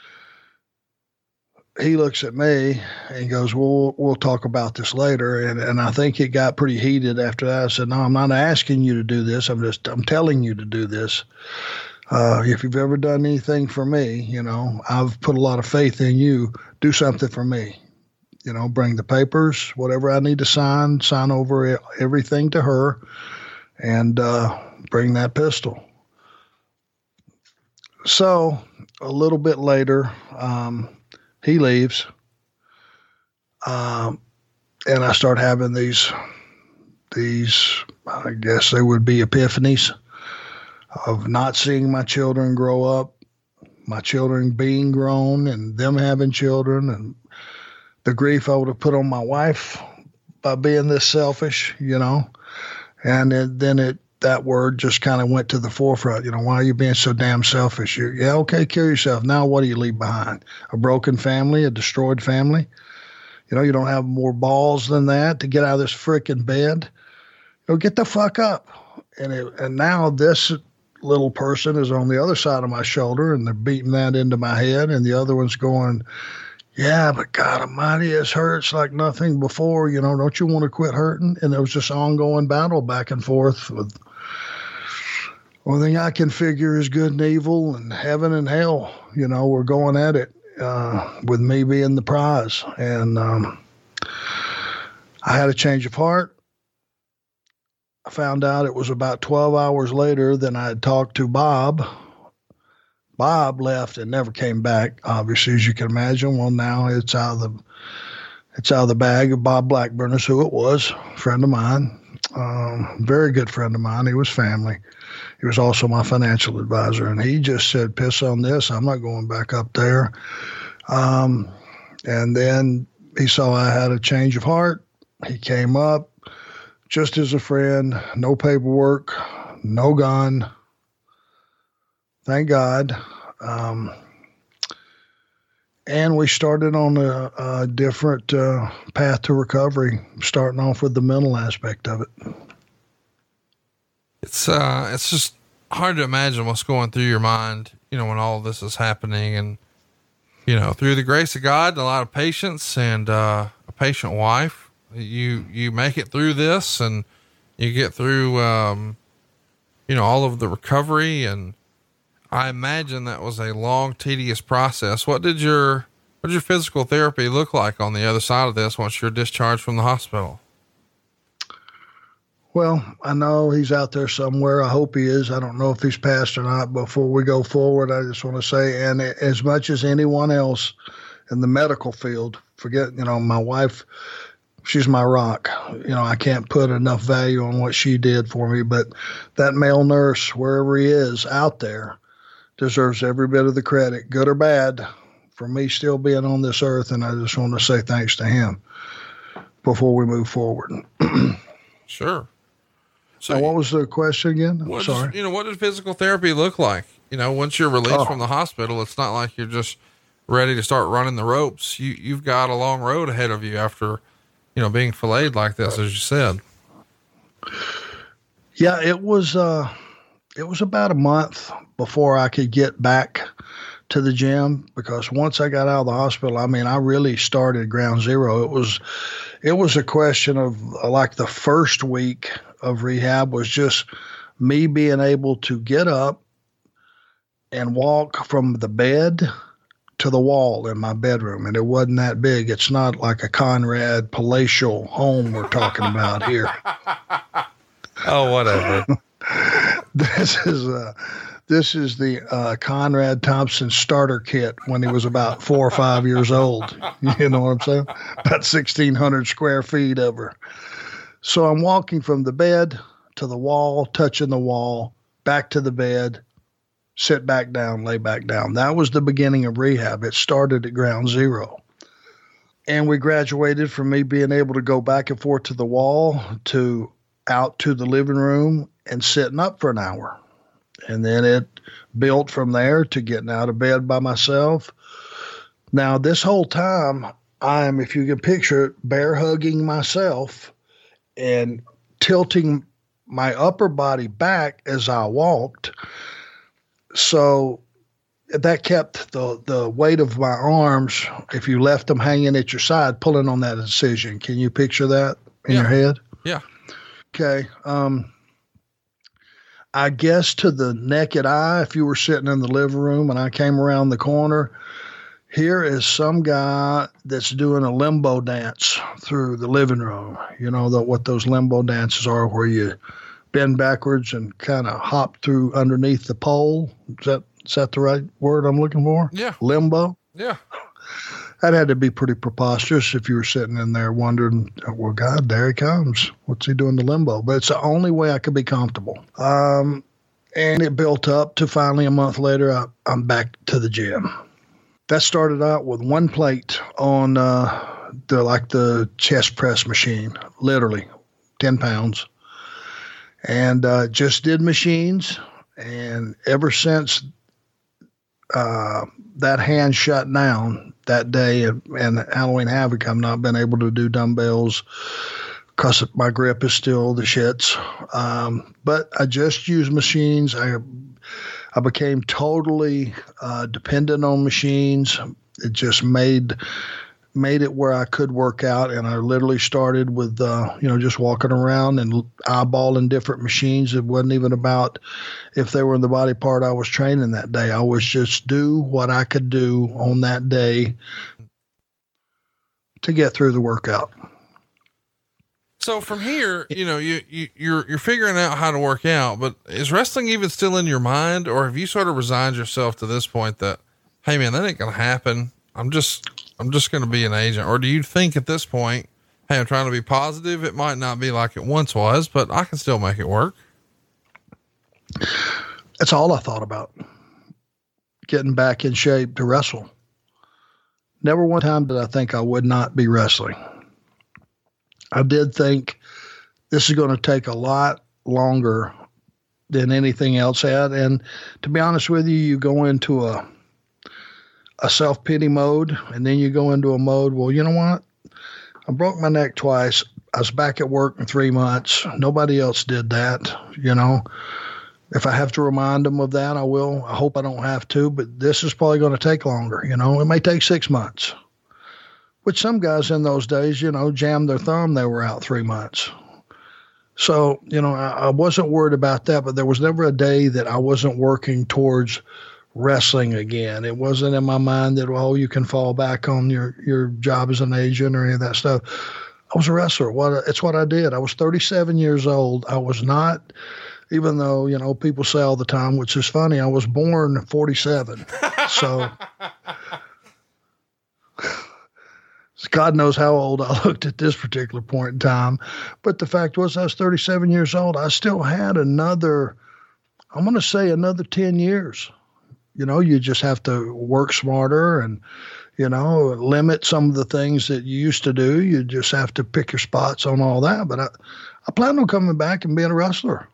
he looks at me and goes, well, we'll talk about this later. And, and I think it got pretty heated after that. I said, no, I'm not asking you to do this. I'm just, I'm telling you to do this. Uh, if you've ever done anything for me, you know, I've put a lot of faith in you. Do something for me. you know, bring the papers, whatever I need to sign, sign over everything to her, and uh, bring that pistol. So a little bit later, um, he leaves, um, and I start having these, these, I guess they would be epiphanies of not seeing my children grow up, my children being grown and them having children, and the grief I would have put on my wife by being this selfish, you know. And it, then it that word just kind of went to the forefront. You know, why are you being so damn selfish? You, yeah, okay, kill yourself. Now what do you leave behind? A broken family, a destroyed family? You know, you don't have more balls than that to get out of this freaking bed? You know, get the fuck up. And it, and now this little person is on the other side of my shoulder, and they're beating that into my head, and the other one's going, yeah, but God Almighty, it hurts like nothing before. You know, don't you want to quit hurting? And there was this ongoing battle back and forth with only thing I can figure is good and evil and heaven and hell. You know, we're going at it uh, with me being the prize. And um, I had a change of heart. I found out it was about twelve hours later than I had talked to Bob. Bob left and never came back, obviously, as you can imagine. Well, now it's out of the it's out of the bag of Bob Blackburn is who it was, a friend of mine, um, very good friend of mine. He was family. He was also my financial advisor, and he just said, piss on this. I'm not going back up there. Um, and then he saw I had a change of heart. He came up just as a friend, no paperwork, no gun. Thank God. Um, and we started on a, a different uh, path to recovery, starting off with the mental aspect of it. It's uh, it's just hard to imagine what's going through your mind, you know, when all of this is happening. And, you know, through the grace of God and a lot of patience and uh, a patient wife, you, you make it through this, and you get through, um, you know, all of the recovery. And I imagine that was a long, tedious process. What did your, what did your physical therapy look like on the other side of this once you're discharged from the hospital? Well, I know he's out there somewhere. I hope he is. I don't know if he's passed or not. Before we go forward, I just want to say, and as much as anyone else in the medical field, forget, you know, my wife, she's my rock. You know, I can't put enough value on what she did for me, but that male nurse, wherever he is out there, deserves every bit of the credit, good or bad, for me still being on this earth. And I just want to say thanks to him before we move forward. Sure. So now, what was the question again? What Sorry. Does, you know, what did physical therapy look like? You know, once you're released oh. from the hospital, it's not like you're just ready to start running the ropes. You, you've got a long road ahead of you after, you know, being filleted like this, as you said. Yeah, it was, uh, it was about a month before I could get back to the gym, because once I got out of the hospital, I mean, I really started ground zero. It was, it was a question of uh, like the first week of rehab was just me being able to get up and walk from the bed to the wall in my bedroom. And it wasn't that big. It's not like a Conrad palatial home we're talking about here. Oh, whatever. This is uh this is the uh, Conrad Thompson starter kit when he was about four or five years old. You know what I'm saying? About sixteen hundred square feet of her. So I'm walking from the bed to the wall, touching the wall, back to the bed, sit back down, lay back down. That was the beginning of rehab. It started at ground zero. And we graduated from me being able to go back and forth to the wall to out to the living room and sitting up for an hour. And then it built from there to getting out of bed by myself. Now, this whole time, I'm, if you can picture it, bear hugging myself and tilting my upper body back as I walked. So that kept the, the weight of my arms, if you left them hanging at your side, pulling on that incision. Can you picture that in yeah. your head? Yeah. Okay. Um, I guess to the naked eye, if you were sitting in the living room and I came around the corner, here is some guy that's doing a limbo dance through the living room. You know, the, what those limbo dances are, where you bend backwards and kind of hop through underneath the pole. Is that, is that the right word I'm looking for? Yeah. Limbo? Yeah. That had to be pretty preposterous if you were sitting in there wondering, well, God, there he comes. What's he doing the limbo? But it's the only way I could be comfortable. Um, and it built up to finally a month later, I, I'm back to the gym. That started out with one plate on uh, the like the chest press machine, literally ten pounds. And uh, just did machines. And ever since uh, that hand shut down that day and, and Halloween Havoc, I've not been able to do dumbbells because my grip is still the shits. Um, but I just use machines. I I became totally uh, dependent on machines. It just made made it where I could work out, and I literally started with uh, you know just walking around and eyeballing different machines. It wasn't even about if they were in the body part I was training that day. I was just do what I could do on that day to get through the workout. So from here, you know, you, you, you're, you're figuring out how to work out, but is wrestling even still in your mind, or have you sort of resigned yourself to this point that, hey man, that ain't going to happen. I'm just, I'm just going to be an agent. Or do you think at this point, hey, I'm trying to be positive. It might not be like it once was, but I can still make it work. That's all I thought about, getting back in shape to wrestle. Never one time did I think I would not be wrestling. I did think this is going to take a lot longer than anything else had. And to be honest with you, you go into a, a self-pity mode, and then you go into a mode, well, you know what? I broke my neck twice. I was back at work in three months. Nobody else did that. You know, if I have to remind them of that, I will. I hope I don't have to, but this is probably going to take longer. You know, it may take six months. Which some guys in those days, you know, jammed their thumb, they were out three months. So, you know, I, I wasn't worried about that, but there was never a day that I wasn't working towards wrestling again. It wasn't in my mind that, well, you can fall back on your, your job as an agent or any of that stuff. I was a wrestler. What It's what I did. I was thirty-seven years old. I was not, even though, you know, people say all the time, which is funny, I was born forty-seven. So God knows how old I looked at this particular point in time. But the fact was, I was thirty-seven years old. I still had another, I'm going to say another ten years. You know, you just have to work smarter and, you know, limit some of the things that you used to do. You just have to pick your spots on all that. But I, I plan on coming back and being a wrestler.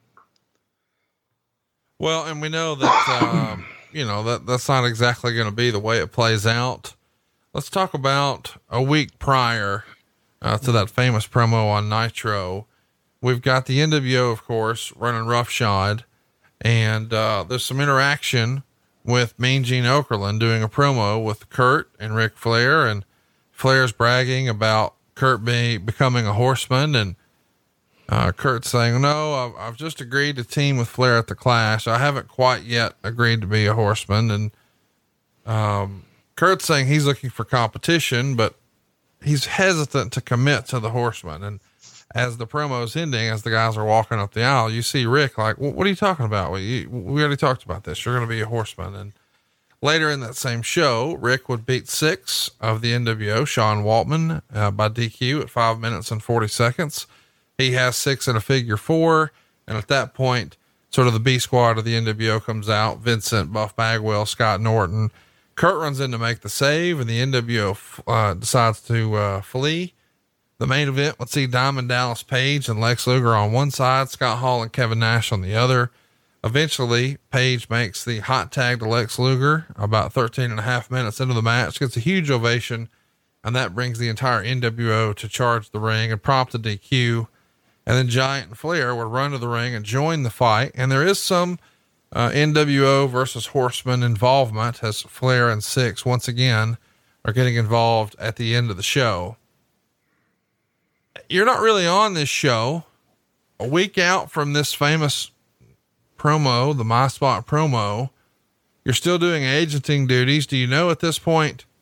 Well, and we know that, um, you know, that that's not exactly going to be the way it plays out. Let's talk about a week prior uh, to that famous promo on Nitro. We've got the N W O, of course, running roughshod, and uh, there's some interaction with Mean Gene Okerlund doing a promo with Kurt and Ric Flair, and Flair's bragging about Kurt be, becoming a horseman, and uh, Kurt saying, no, I've, I've just agreed to team with Flair at the Clash. I haven't quite yet agreed to be a horseman. And, um, Kurt's saying he's looking for competition, but he's hesitant to commit to the horseman. And as the promo's ending, as the guys are walking up the aisle, you see Rick like, well, what are you talking about? We, we already talked about this. You're going to be a horseman. And later in that same show, Rick would beat six of the N W O, Sean Waltman, uh, by D Q at five minutes and forty seconds. He has six in a figure four. And at that point, sort of the B squad of the N W O comes out: Vincent, Buff Bagwell, Scott Norton. Kurt runs in to make the save, and the N W O uh, decides to uh, flee. The main event, let's see Diamond Dallas Page and Lex Luger on one side, Scott Hall and Kevin Nash on the other. Eventually, Page makes the hot tag to Lex Luger about thirteen and a half minutes into the match, gets a huge ovation, and that brings the entire N W O to charge the ring and prompt a D Q. And then Giant and Flair would run to the ring and join the fight. And there is some Uh, N W O versus Horseman involvement, as Flair and Six once again are getting involved at the end of the show. You're not really on this show a week out from this famous promo, the My Spot promo. You're still doing agenting duties. Do you know at this point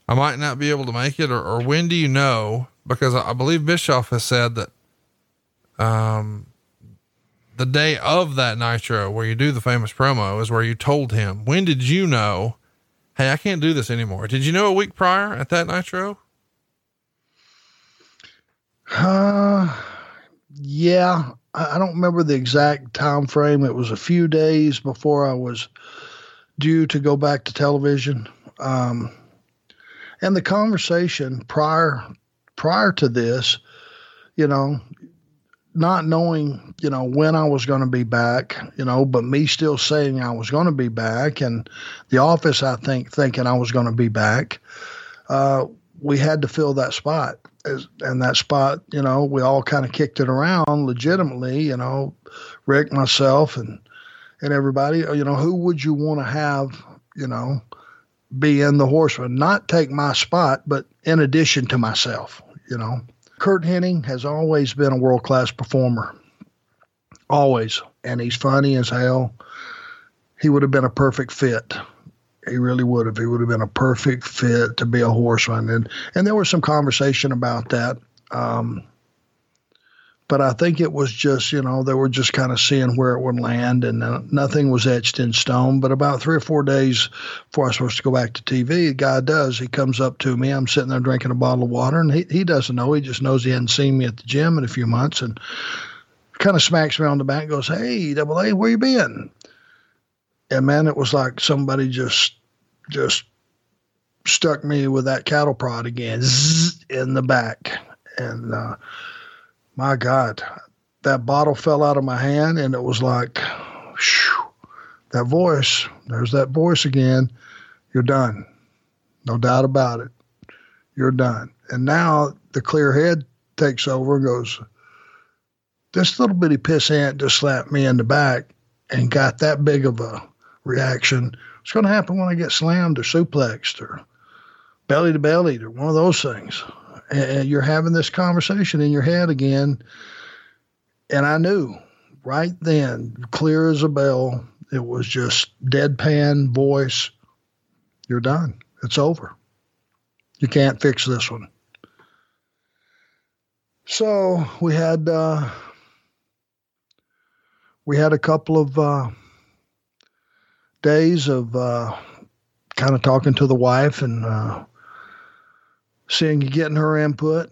I might not be able to make it, or, or when do you know? Because I, I believe Bischoff has said that, um, the day of that Nitro where you do the famous promo is where you told him. When did you know, hey, I can't do this anymore? Did you know a week prior at that Nitro? Uh, yeah, I, I don't remember the exact time frame. It was a few days before I was due to go back to television. Um, and the conversation prior, prior to this, you know, not knowing, you know, when I was going to be back, you know, but me still saying I was going to be back, and the office, I think, thinking I was going to be back. Uh, we had to fill that spot. And that spot, you know, we all kind of kicked it around legitimately, you know, Rick, myself, and, and everybody, you know, who would you want to have, you know, be in the Horseman, not take my spot, but in addition to myself, you know. Curt Hennig has always been a world-class performer, always, and he's funny as hell. He would have been a perfect fit. He really would have. He would have been a perfect fit to be a Horseman, and and there was some conversation about that. Um, but I think it was just, you know, they were just kind of seeing where it would land, and uh, nothing was etched in stone. But about three or four days before I was supposed to go back to T V, the guy does. He comes up to me. I'm sitting there drinking a bottle of water, and he, he doesn't know. He just knows he hadn't seen me at the gym in a few months, and kind of smacks me on the back and goes, "Hey, Double A, where you been?" And, man, it was like somebody just just stuck me with that cattle prod again, zzz, in the back. And, uh, my God, that bottle fell out of my hand, and it was like, whew, that voice, there's that voice again. You're done. No doubt about it. You're done. And now the clear head takes over and goes, this little bitty piss ant just slapped me in the back and got that big of a reaction. What's going to happen when I get slammed or suplexed or belly to belly or one of those things? And you're having this conversation in your head again. And I knew right then, clear as a bell, it was just deadpan voice. You're done. It's over. You can't fix this one. So we had, uh, we had a couple of, uh, days of, uh, kind of talking to the wife and, uh, seeing you getting her input.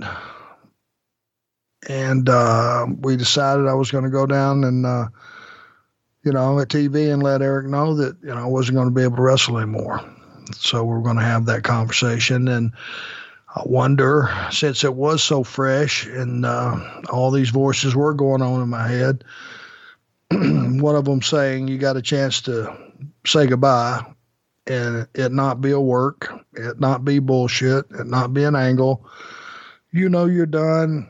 And, uh, we decided I was going to go down and, uh, you know, at T V and let Eric know that, you know, I wasn't going to be able to wrestle anymore. So we're going to have that conversation. And I wonder, since it was so fresh and, uh, all these voices were going on in my head, one of them saying, you got a chance to say goodbye and it not be a work, it not be bullshit, it not be an angle. You know you're done.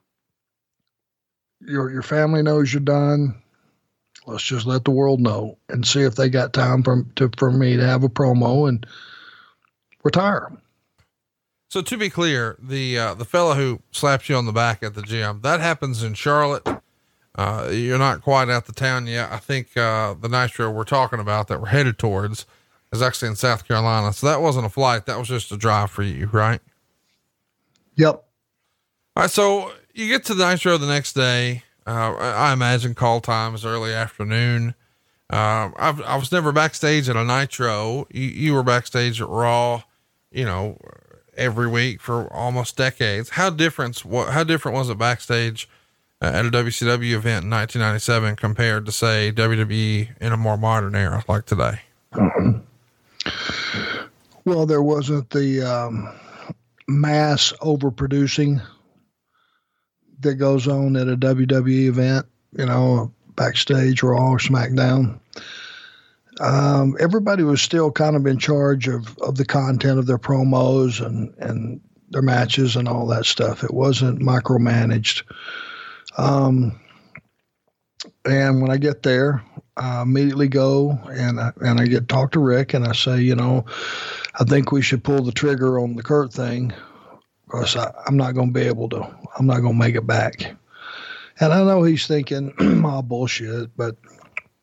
Your your family knows you're done. Let's just let the world know and see if they got time for to for me to have a promo and retire. So to be clear, the uh, the fellow who slaps you on the back at the gym, that happens in Charlotte. Uh, you're not quite out the town yet. I think uh, the Nitro we're talking about that we're headed towards is actually in South Carolina. So that wasn't a flight. That was just a drive for you, right? Yep. All right. So you get to the Nitro the next day. Uh, I imagine call time is early afternoon. Uh, I've, I was never backstage at a Nitro. You, you were backstage at Raw, you know, every week for almost decades. How different, what, how different was it backstage uh, at a W C W event in nineteen ninety-seven compared to, say, W W E in a more modern era like today? Mm-hmm. Well, there wasn't the um, mass overproducing that goes on at a W W E event, you know, backstage, Raw or SmackDown. Um, everybody was still kind of in charge of, of the content of their promos and, and their matches and all that stuff. It wasn't micromanaged. Um, and when I get there, I immediately go and I, and I get to talk to Rick and I say, you know, I think we should pull the trigger on the Curt thing because I, I'm not going to be able to, I'm not going to make it back. And I know he's thinking, oh, bullshit, but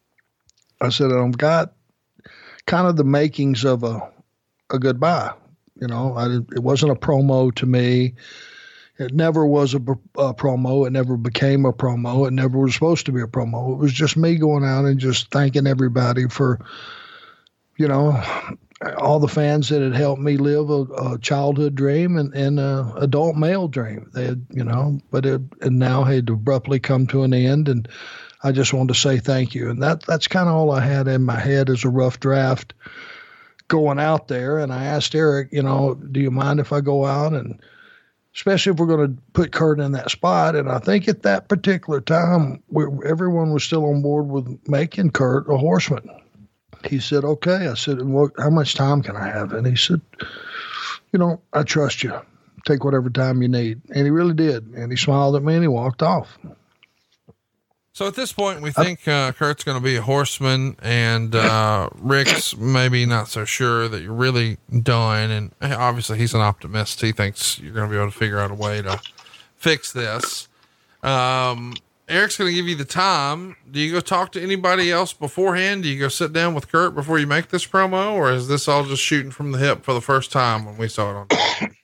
I said, I've got kind of the makings of a, a goodbye. You know, I did, it wasn't a promo to me. It never was a, a promo. It never became a promo. It never was supposed to be a promo. It was just me going out and just thanking everybody for, you know, all the fans that had helped me live a, a childhood dream and, and a adult male dream. They had, you know, but it and now had abruptly come to an end, and I just wanted to say thank you. And that that's kind of all I had in my head as a rough draft going out there. And I asked Eric, you know, do you mind if I go out, and especially if we're going to put Kurt in that spot. And I think at that particular time, we, everyone was still on board with making Kurt a horseman. He said, okay. I said, well, how much time can I have? And he said, you know, I trust you. Take whatever time you need. And he really did. And he smiled at me and he walked off. So at this point, we think uh, Kurt's going to be a horseman, and uh, Rick's maybe not so sure that you're really done. And obviously he's an optimist. He thinks you're going to be able to figure out a way to fix this. Um, Eric's going to give you the time. Do you go talk to anybody else beforehand? Do you go sit down with Kurt before you make this promo, or is this all just shooting from the hip for the first time when we saw it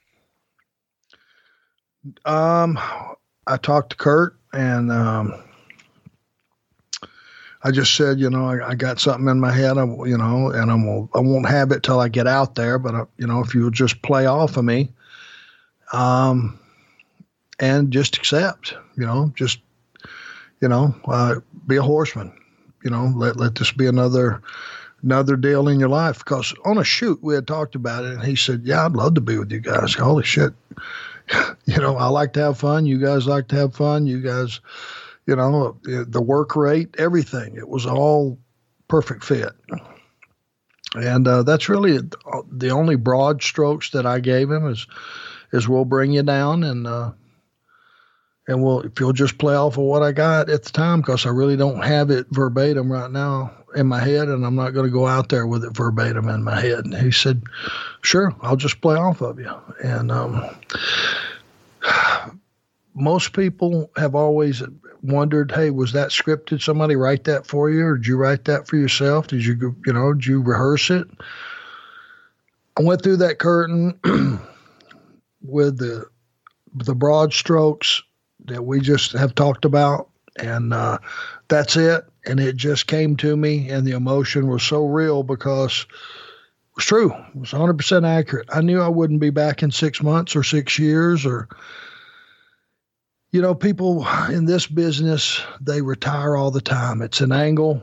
on? um, I talked to Kurt, and um, I just said, you know, I, I got something in my head, I, you know, and I'm, I won't have it till I get out there. But, I, you know, if you would just play off of me, um, and just accept, you know, just, you know, uh, be a horseman, you know, let, let this be another, another deal in your life. Because on a shoot, we had talked about it, and he said, yeah, I'd love to be with you guys. Holy shit. You know, I like to have fun. You guys like to have fun. You guys, you know, the work rate, everything. It was all perfect fit. And uh, that's really the only broad strokes that I gave him is, is we'll bring you down, and, uh, and we'll, if you'll just play off of what I got at the time, because I really don't have it verbatim right now in my head, and I'm not going to go out there with it verbatim in my head. And he said, sure, I'll just play off of you. And um, most people have always wondered, hey, was that scripted? Somebody write that for you, or did you write that for yourself? Did you, you know, did you rehearse it? I went through that curtain with the the broad strokes that we just have talked about, and uh, that's it. And it just came to me, and the emotion was so real because it was true. It was one hundred percent accurate. I knew I wouldn't be back in six months or six years or, you know, people in this business, they retire all the time. It's an angle.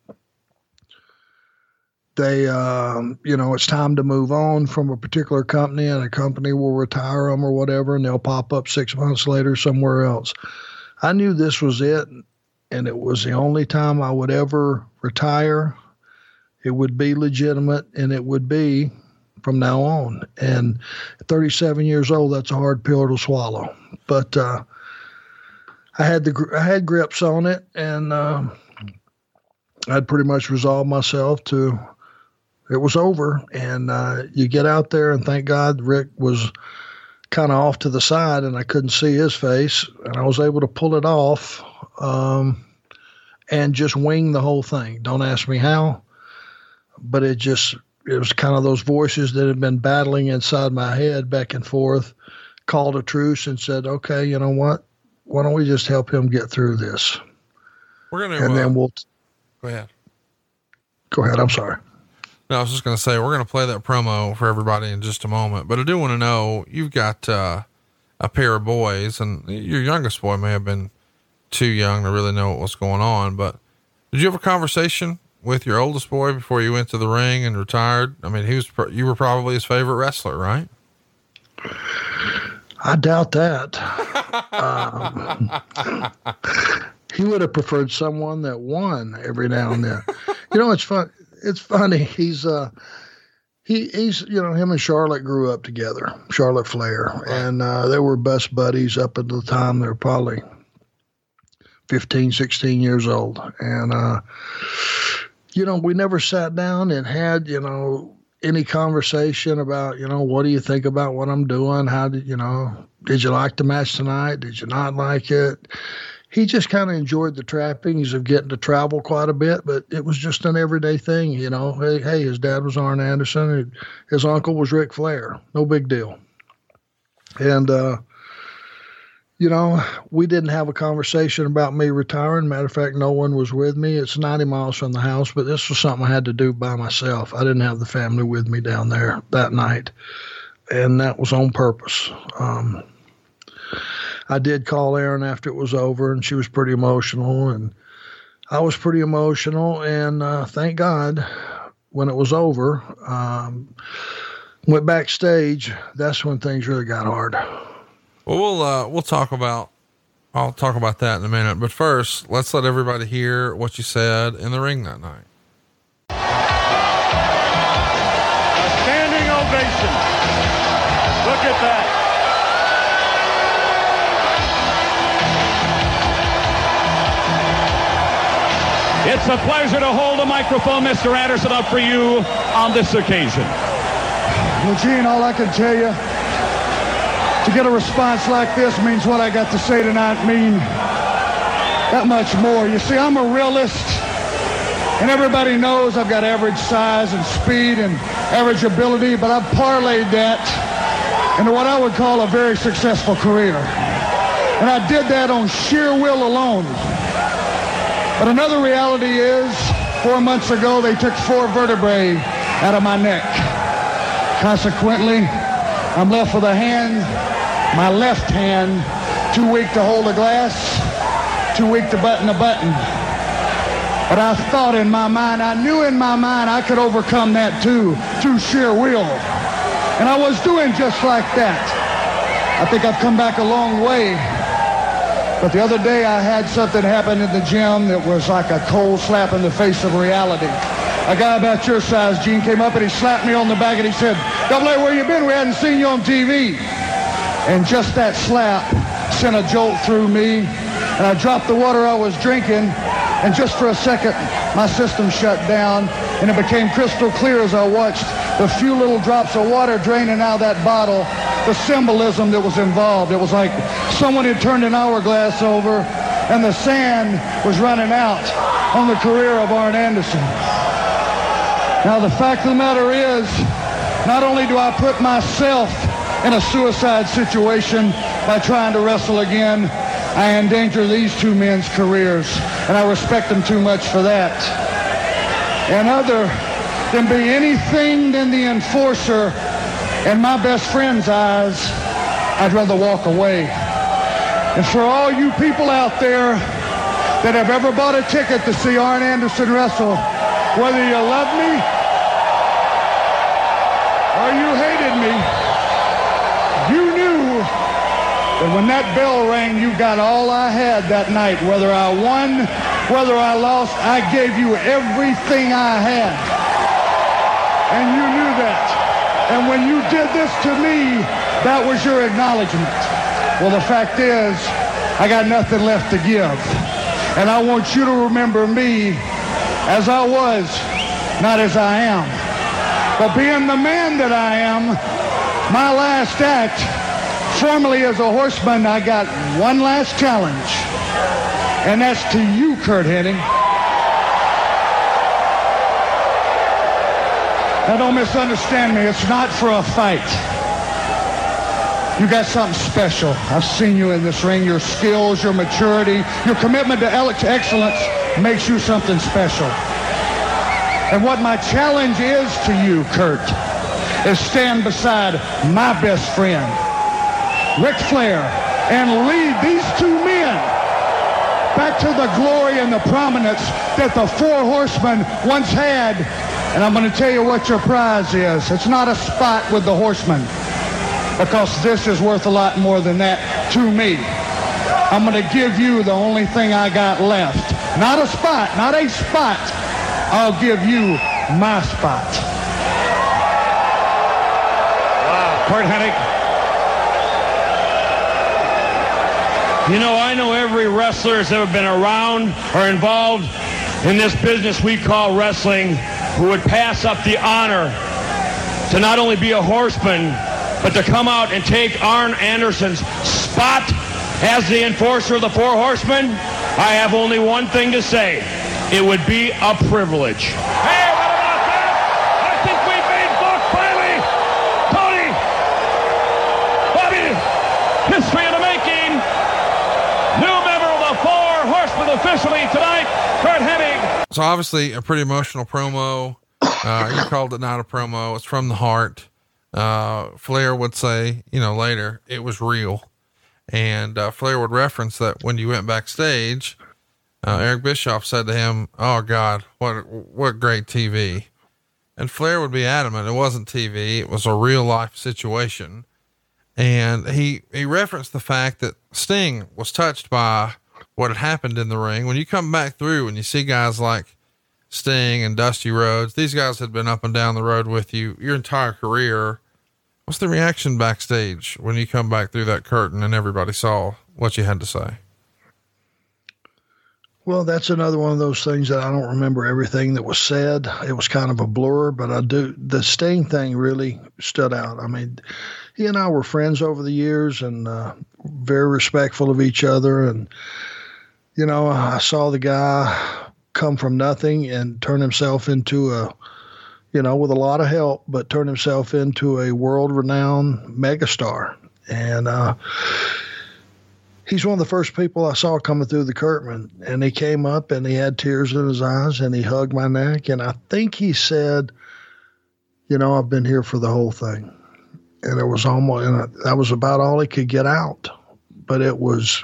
They, um, you know, it's time to move on from a particular company, and a company will retire them or whatever, and they'll pop up six months later somewhere else. I knew this was it, and it was the only time I would ever retire. It would be legitimate, and it would be from now on. And at thirty-seven years old, that's a hard pill to swallow. But uh, I had the I had grips on it, and uh, I'd pretty much resolved myself to. It was over, and uh, you get out there, and thank God Rick was kind of off to the side, and I couldn't see his face, and I was able to pull it off um, and just wing the whole thing. Don't ask me how, but it just it was kind of those voices that had been battling inside my head back and forth, called a truce and said, okay, you know what? Why don't we just help him get through this? We're going to, and uh, then we'll go ahead. Go ahead. I'm sorry. No, I was just going to say, we're going to play that promo for everybody in just a moment, but I do want to know, you've got, uh, a pair of boys, and your youngest boy may have been too young to really know what was going on, but did you have a conversation with your oldest boy before you went to the ring and retired? I mean, he was, you were probably his favorite wrestler, right? I doubt that. um, he would have preferred someone that won every now and then. You know, it's fun. It's funny. He's, uh, he, he's, you know, him and Charlotte grew up together, Charlotte Flair, right. and, uh, they were best buddies up at the time. They were probably fifteen, sixteen years old. And, uh, you know, we never sat down and had, you know, any conversation about, you know, what do you think about what I'm doing? How did, you know, did you like the match tonight? Did you not like it? he just kind of enjoyed the trappings of getting to travel quite a bit, but it was just an everyday thing, you know. Hey, hey, his dad was Arn Anderson, and his uncle was Ric Flair. No big deal. And, uh, you know, we didn't have a conversation about me retiring. Matter of fact, no one was with me. It's ninety miles from the house, but this was something I had to do by myself. I didn't have the family with me down there that night, and that was on purpose. Um, I did call Erin after it was over, and she was pretty emotional, and I was pretty emotional, and uh, thank God when it was over, um, went backstage, that's when things really got hard. Well, we'll, uh, we'll talk about, I'll talk about that in a minute, but first, let's let everybody hear what you said in the ring that night. A standing ovation. Look at that. It's a pleasure to hold the microphone, Mister Anderson, up for you on this occasion. Well, Gene, all I can tell you, to get a response like this means what I got to say tonight mean that much more. You see, I'm a realist, and everybody knows I've got average size and speed and average ability, but I've parlayed that into what I would call a very successful career. And I did that on sheer will alone. But another reality is, four months ago, they took four vertebrae out of my neck. Consequently, I'm left with a hand, my left hand, too weak to hold a glass, too weak to button a button. But I thought in my mind, I knew in my mind I could overcome that too, through sheer will. And I was doing just like that. I think I've come back a long way. But the other day I had something happen in the gym that was like a cold slap in the face of reality. A guy about your size, Gene, came up and he slapped me on the back and he said, "Double A, where you been? We hadn't seen you on T V." And just that slap sent a jolt through me, and I dropped the water I was drinking, and just for a second, my system shut down, and it became crystal clear as I watched the few little drops of water draining out of that bottle, the symbolism that was involved. It was like someone had turned an hourglass over, and the sand was running out on the career of Arn Anderson. Now, the fact of the matter is, not only do I put myself in a suicide situation by trying to wrestle again, I endanger these two men's careers, and I respect them too much for that. And other than be anything than the enforcer in my best friend's eyes, I'd rather walk away. And for all you people out there that have ever bought a ticket to see Arn Anderson wrestle, whether you love me or you hated me, you knew that when that bell rang, you got all I had that night. Whether I won, whether I lost, I gave you everything I had. And you knew that. And when you did this to me, that was your acknowledgement. Well, the fact is, I got nothing left to give. And I want you to remember me as I was, not as I am. But being the man that I am, my last act, formerly as a horseman, I got one last challenge. And that's to you, Curt Hennig. Now, don't misunderstand me. It's not for a fight. You got something special. I've seen you in this ring. Your skills, your maturity, your commitment to excellence makes you something special. And what my challenge is to you, Curt, is stand beside my best friend, Ric Flair, and lead these two men back to the glory and the prominence that the Four Horsemen once had. And I'm going to tell you what your prize is. It's not a spot with the Horsemen, because this is worth a lot more than that to me. I'm going to give you the only thing I got left. Not a spot, not a spot. I'll give you my spot. Wow. Curt Hennig. You know, I know every wrestler that's ever been around or involved in this business we call wrestling who would pass up the honor to not only be a horseman, but to come out and take Arn Anderson's spot as the enforcer of the Four Horsemen, I have only one thing to say. It would be a privilege. Hey, what about that? I think we've made Buck finally. Tony, Bobby, history in the making. New member of the Four Horsemen officially tonight, Curt Hennig. So obviously a pretty emotional promo. Uh, you called it not a promo. It's from the heart. Uh, Flair would say, you know, later it was real. And, uh, Flair would reference that when you went backstage, uh, Eric Bischoff said to him, "Oh God, what, what great T V." And Flair would be adamant it wasn't T V. It was a real life situation. And he, he referenced the fact that Sting was touched by what had happened in the ring. When you come back through and you see guys like Sting and Dusty Rhodes, these guys had been up and down the road with you your entire career. What's the reaction backstage when you come back through that curtain and everybody saw what you had to say? Well, that's another one of those things that I don't remember everything that was said. It was kind of a blur, but I do. The Sting thing really stood out. I mean, he and I were friends over the years and uh, very respectful of each other. And, you know, I saw the guy come from nothing and turn himself into a, you know, with a lot of help, but turn himself into a world-renowned megastar. And uh, he's one of the first people I saw coming through the curtain, and he came up and he had tears in his eyes and he hugged my neck. And I think he said, "You know, I've been here for the whole thing." And it was almost, and that was about all he could get out, but it was,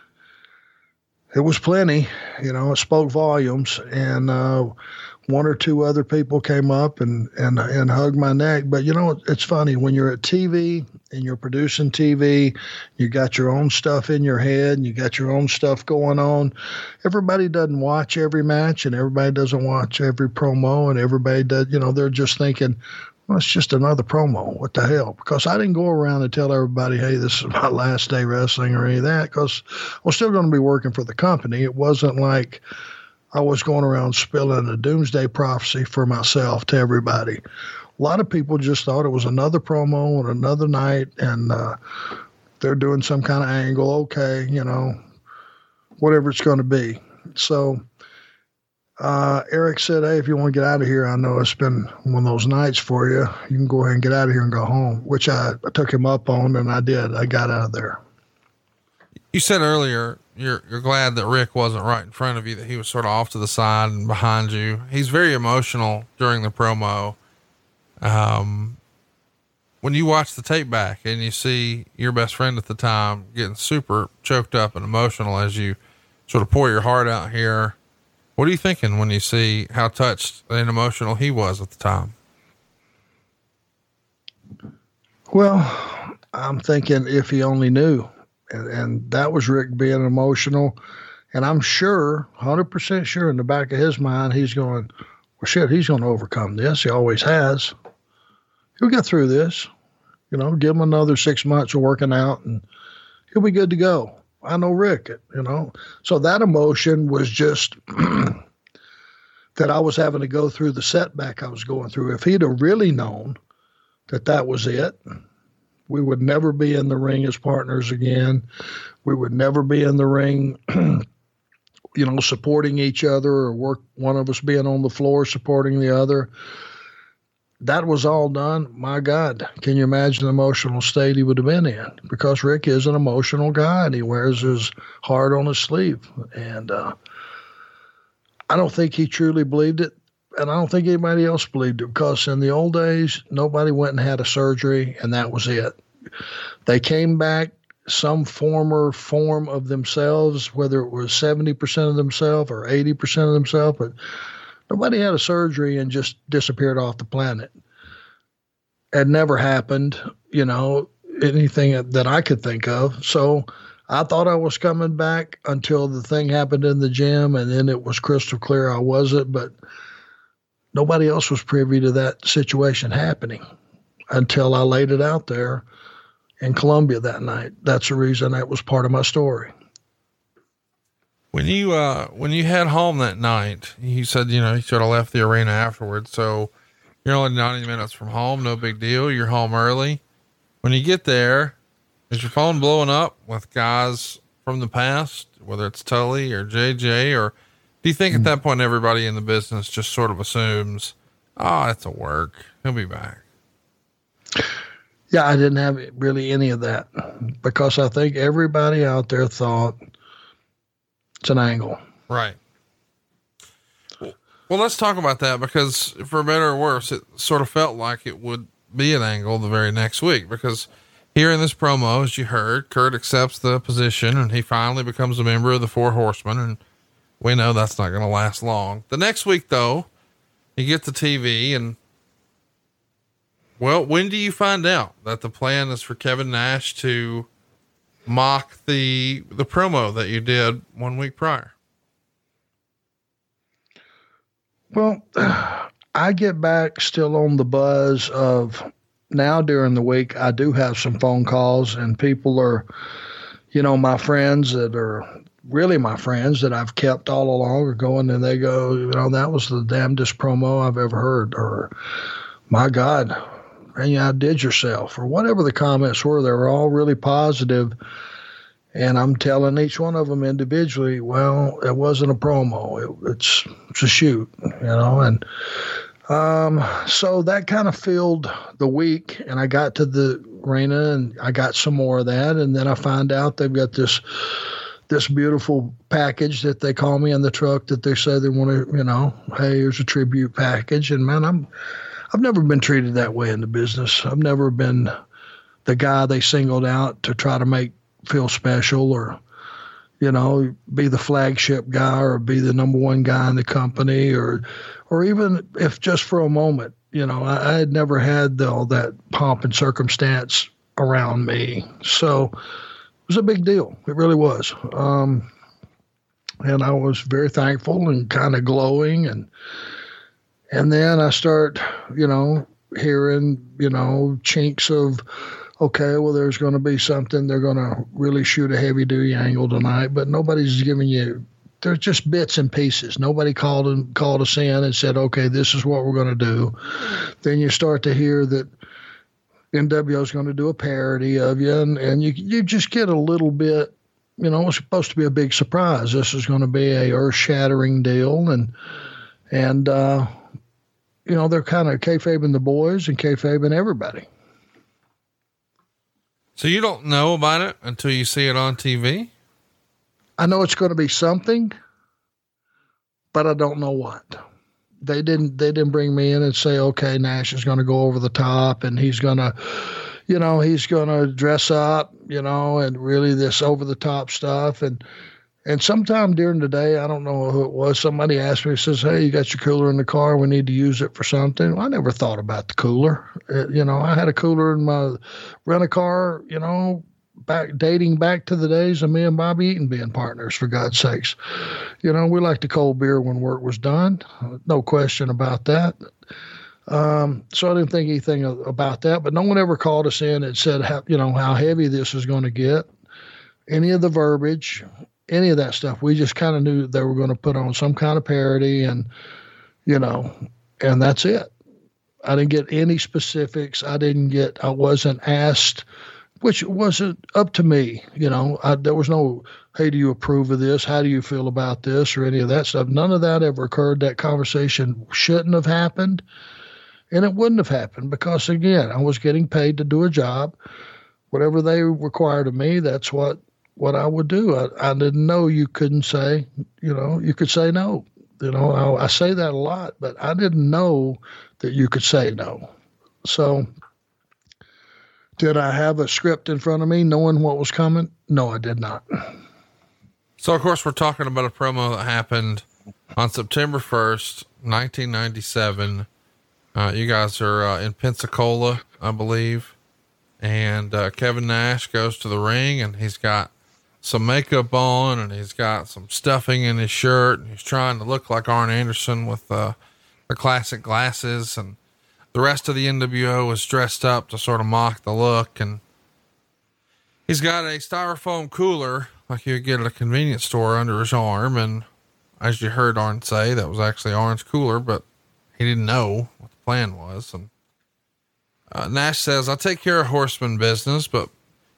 it was plenty, you know, it spoke volumes. And, uh, one or two other people came up and, and, and hugged my neck. But, you know, it's funny when you're at T V and you're producing T V, you got your own stuff in your head and you got your own stuff going on. Everybody doesn't watch every match and everybody doesn't watch every promo, and everybody does, you know, they're just thinking, well, it's just another promo. What the hell? Because I didn't go around and tell everybody, hey, this is my last day wrestling or any of that, because I'm still going to be working for the company. It wasn't like I was going around spilling a doomsday prophecy for myself to everybody. A lot of people just thought it was another promo and another night, and uh, they're doing some kind of angle. Okay, you know, whatever it's going to be. So uh, Eric said, "Hey, if you want to get out of here, I know it's been one of those nights for you. You can go ahead and get out of here and go home," which I, I took him up on, and I did. I got out of there. You said earlier, you're, you're glad that Rick wasn't right in front of you, that he was sort of off to the side and behind you. He's very emotional during the promo. Um, when you watch the tape back and you see your best friend at the time getting super choked up and emotional as you sort of pour your heart out here, what are you thinking when you see how touched and emotional he was at the time? Well, I'm thinking if he only knew. And, and that was Rick being emotional. And I'm sure, one hundred percent sure in the back of his mind, he's going, well, shit, he's going to overcome this. He always has. He'll get through this. You know, give him another six months of working out and he'll be good to go. I know Rick, you know. So that emotion was just that I was having to go through the setback I was going through. If he'd have really known that that was it, we would never be in the ring as partners again. We would never be in the ring, you know, supporting each other or work, one of us being on the floor supporting the other. That was all done. My God, can you imagine the emotional state he would have been in? Because Rick is an emotional guy and he wears his heart on his sleeve. And uh, I don't think he truly believed it. And I don't think anybody else believed it, because in the old days, nobody went and had a surgery and that was it. They came back some former form of themselves, whether it was seventy percent of themselves or eighty percent of themselves, but nobody had a surgery and just disappeared off the planet. It never happened, you know, anything that I could think of. So I thought I was coming back until the thing happened in the gym, and then it was crystal clear I wasn't, but nobody else was privy to that situation happening until I laid it out there in Columbia that night. That's the reason that was part of my story. When you, uh, when you head home that night, you said, you know, you should have left the arena afterwards. So you're only ninety minutes from home. No big deal. You're home early. When you get there, Is your phone blowing up with guys from the past, whether it's Tully or J J, or do you think at that point everybody in the business just sort of assumes, oh, it's a work, he'll be back? Yeah, I didn't have really any of that because I think everybody out there thought it's an angle. Right. Well, let's talk about that because for better or worse, it sort of felt like it would be an angle the very next week because here in this promo, as you heard, Kurt accepts the position and he finally becomes a member of the Four Horsemen. And we know that's not going to last long. The next week though, you get the T V and, well, when do you find out that the plan is for Kevin Nash to mock the, the promo that you did one week prior? Well, I get back still on the buzz of now during the week, I do have some phone calls and people are, you know, my friends that are really my friends that I've kept all along are going and they go, you know, that was the damnedest promo I've ever heard, or my God, man, you outdid yourself, or whatever the comments were. They were all really positive. And I'm telling each one of them individually, well, it wasn't a promo. It, it's, it's a shoot, you know? And, um, so that kind of filled the week and I got to the arena and I got some more of that. And then I find out they've got this, this beautiful package that they call me in the truck that they say they want to, you know, hey, here's a tribute package. And man, I'm, I've never been treated that way in the business. I've never been the guy they singled out to try to make feel special or, you know, be the flagship guy or be the number one guy in the company or, or even if just for a moment, you know, I, I had never had the, all that pomp and circumstance around me. So it was a big deal. It really was. Um, and I was very thankful and kind of glowing. And, and then I start, you know, hearing, you know, chinks of, okay, well, there's going to be something. They're going to really shoot a heavy duty angle tonight, but nobody's giving you, there's just bits and pieces. Nobody called and called us in and said, okay, this is what we're going to do. Then you start to hear that N W O is going to do a parody of you. And, and you, you just get a little bit, you know, it's supposed to be a big surprise. This is going to be a earth shattering deal. And, and, uh, you know, they're kind of kayfabing the boys and kayfabing everybody. So you don't know about it until you see it on T V? I know it's going to be something, but I don't know what. They didn't, they didn't bring me in and say, okay, Nash is going to go over the top and he's going to, you know, he's going to dress up, you know, and really this over the top stuff. And, and sometime during the day, I don't know who it was, somebody asked me, says, hey, you got your cooler in the car. We need to use it for something. Well, I never thought about the cooler. It, you know, I had a cooler in my rent-a-car, you know, back dating back to the days of me and Bobby Eaton being partners, for God's sakes. You know, we liked a cold beer when work was done. No question about that. Um, so I didn't think anything about that, but no one ever called us in and said, how, you know, how heavy this is going to get, any of the verbiage, any of that stuff. We just kind of knew they were going to put on some kind of parody and, you know, and that's it. I didn't get any specifics. I didn't get, I wasn't asked, which wasn't up to me. You know, I, there was no, hey, do you approve of this? How do you feel about this? Or any of that stuff. None of that ever occurred. That conversation shouldn't have happened. And it wouldn't have happened because, again, I was getting paid to do a job. Whatever they required of me, that's what, what I would do. I, I didn't know you couldn't say, you know, you could say no. You know, I, I say that a lot, but I didn't know that you could say no. So did I have a script in front of me knowing what was coming? No, I did not. So of course we're talking about a promo that happened on September first, nineteen ninety-seven. Uh, you guys are uh, in Pensacola, I believe. And, uh, Kevin Nash goes to the ring and he's got some makeup on and he's got some stuffing in his shirt and he's trying to look like Arn Anderson with, uh, the classic glasses, and the rest of the N W O is dressed up to sort of mock the look. And he's got a styrofoam cooler like you would get at a convenience store under his arm. And as you heard Arn say, that was actually Arn's cooler, but he didn't know what the plan was. And uh, Nash says, I take care of Horseman business, but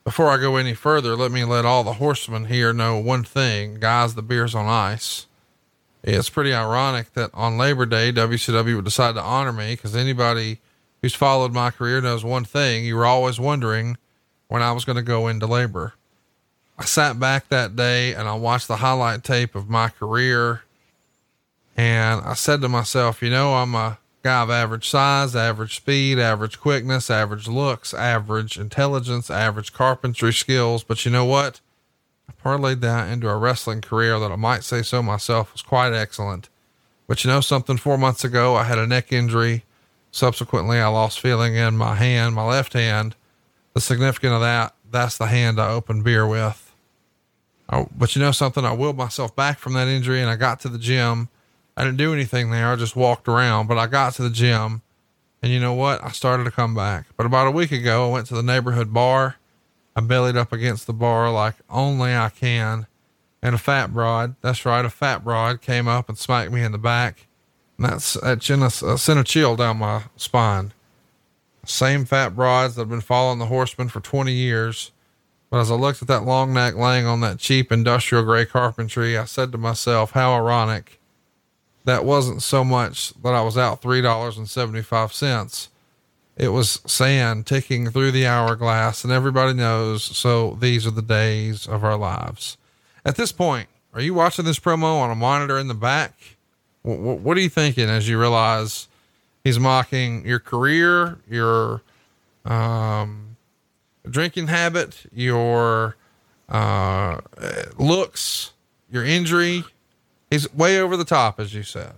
Before I go any further, let me let all the horsemen here know one thing. Guys, the beer's on ice. It's pretty ironic that on Labor Day, W C W would decide to honor me, because anybody who's followed my career knows one thing. You were always wondering when I was going to go into labor. I sat back that day and I watched the highlight tape of my career. And I said to myself, you know, I'm a guy of average size, average speed, average quickness, average looks, average intelligence, average carpentry skills. But you know what? I parlayed that into a wrestling career that I might say so myself was quite excellent. But you know something, four months ago, I had a neck injury. Subsequently, I lost feeling in my hand, my left hand. The significance of that, that's the hand I opened beer with. I, but you know something, I willed myself back from that injury and I got to the gym. I didn't do anything there. I just walked around, but I got to the gym and you know what? I started to come back. But about a week ago, I went to the neighborhood bar. I bellied up against the bar like only I can. And a fat broad, that's right, a fat broad came up and smacked me in the back. And that's, that uh, sent a chill down my spine. Same fat broads that have been following the Horsemen for twenty years. But as I looked at that long neck laying on that cheap industrial gray carpentry, I said to myself, how ironic. That wasn't so much that I was out three dollars and seventy-five cents. It was sand ticking through the hourglass, and everybody knows. So these are the days of our lives. At this point, are you watching this promo on a monitor in the back? What, what are you thinking as you realize he's mocking your career, your, um, drinking habit, your, uh, looks, your injury? He's way over the top, as you said.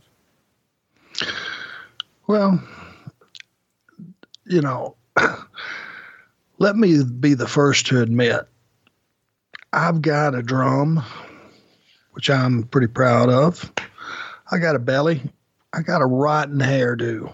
Well, you know, let me be the first to admit I've got a drum, which I'm pretty proud of. I got a belly. I got a rotten hairdo.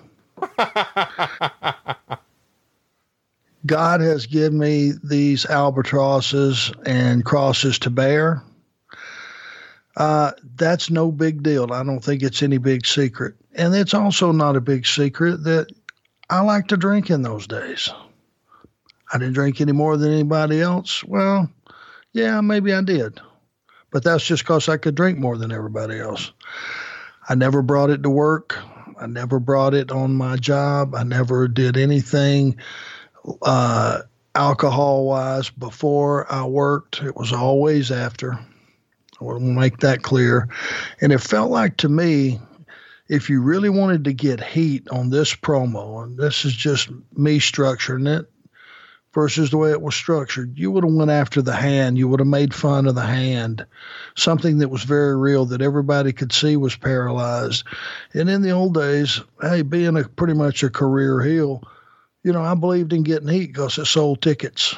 God has given me these albatrosses and crosses to bear. Uh, that's no big deal. I don't think it's any big secret. And it's also not a big secret that I like to drink in those days. I didn't drink any more than anybody else. Well, yeah, maybe I did, but that's just because I could drink more than everybody else. I never brought it to work. I never brought it on my job. I never did anything, uh, alcohol wise before I worked. It was always after. I want to make that clear. And it felt like to me, if you really wanted to get heat on this promo, and this is just me structuring it versus the way it was structured, you would have went after the hand. You would have made fun of the hand, something that was very real that everybody could see was paralyzed. And in the old days, hey, being a pretty much a career heel, you know, I believed in getting heat because it sold tickets.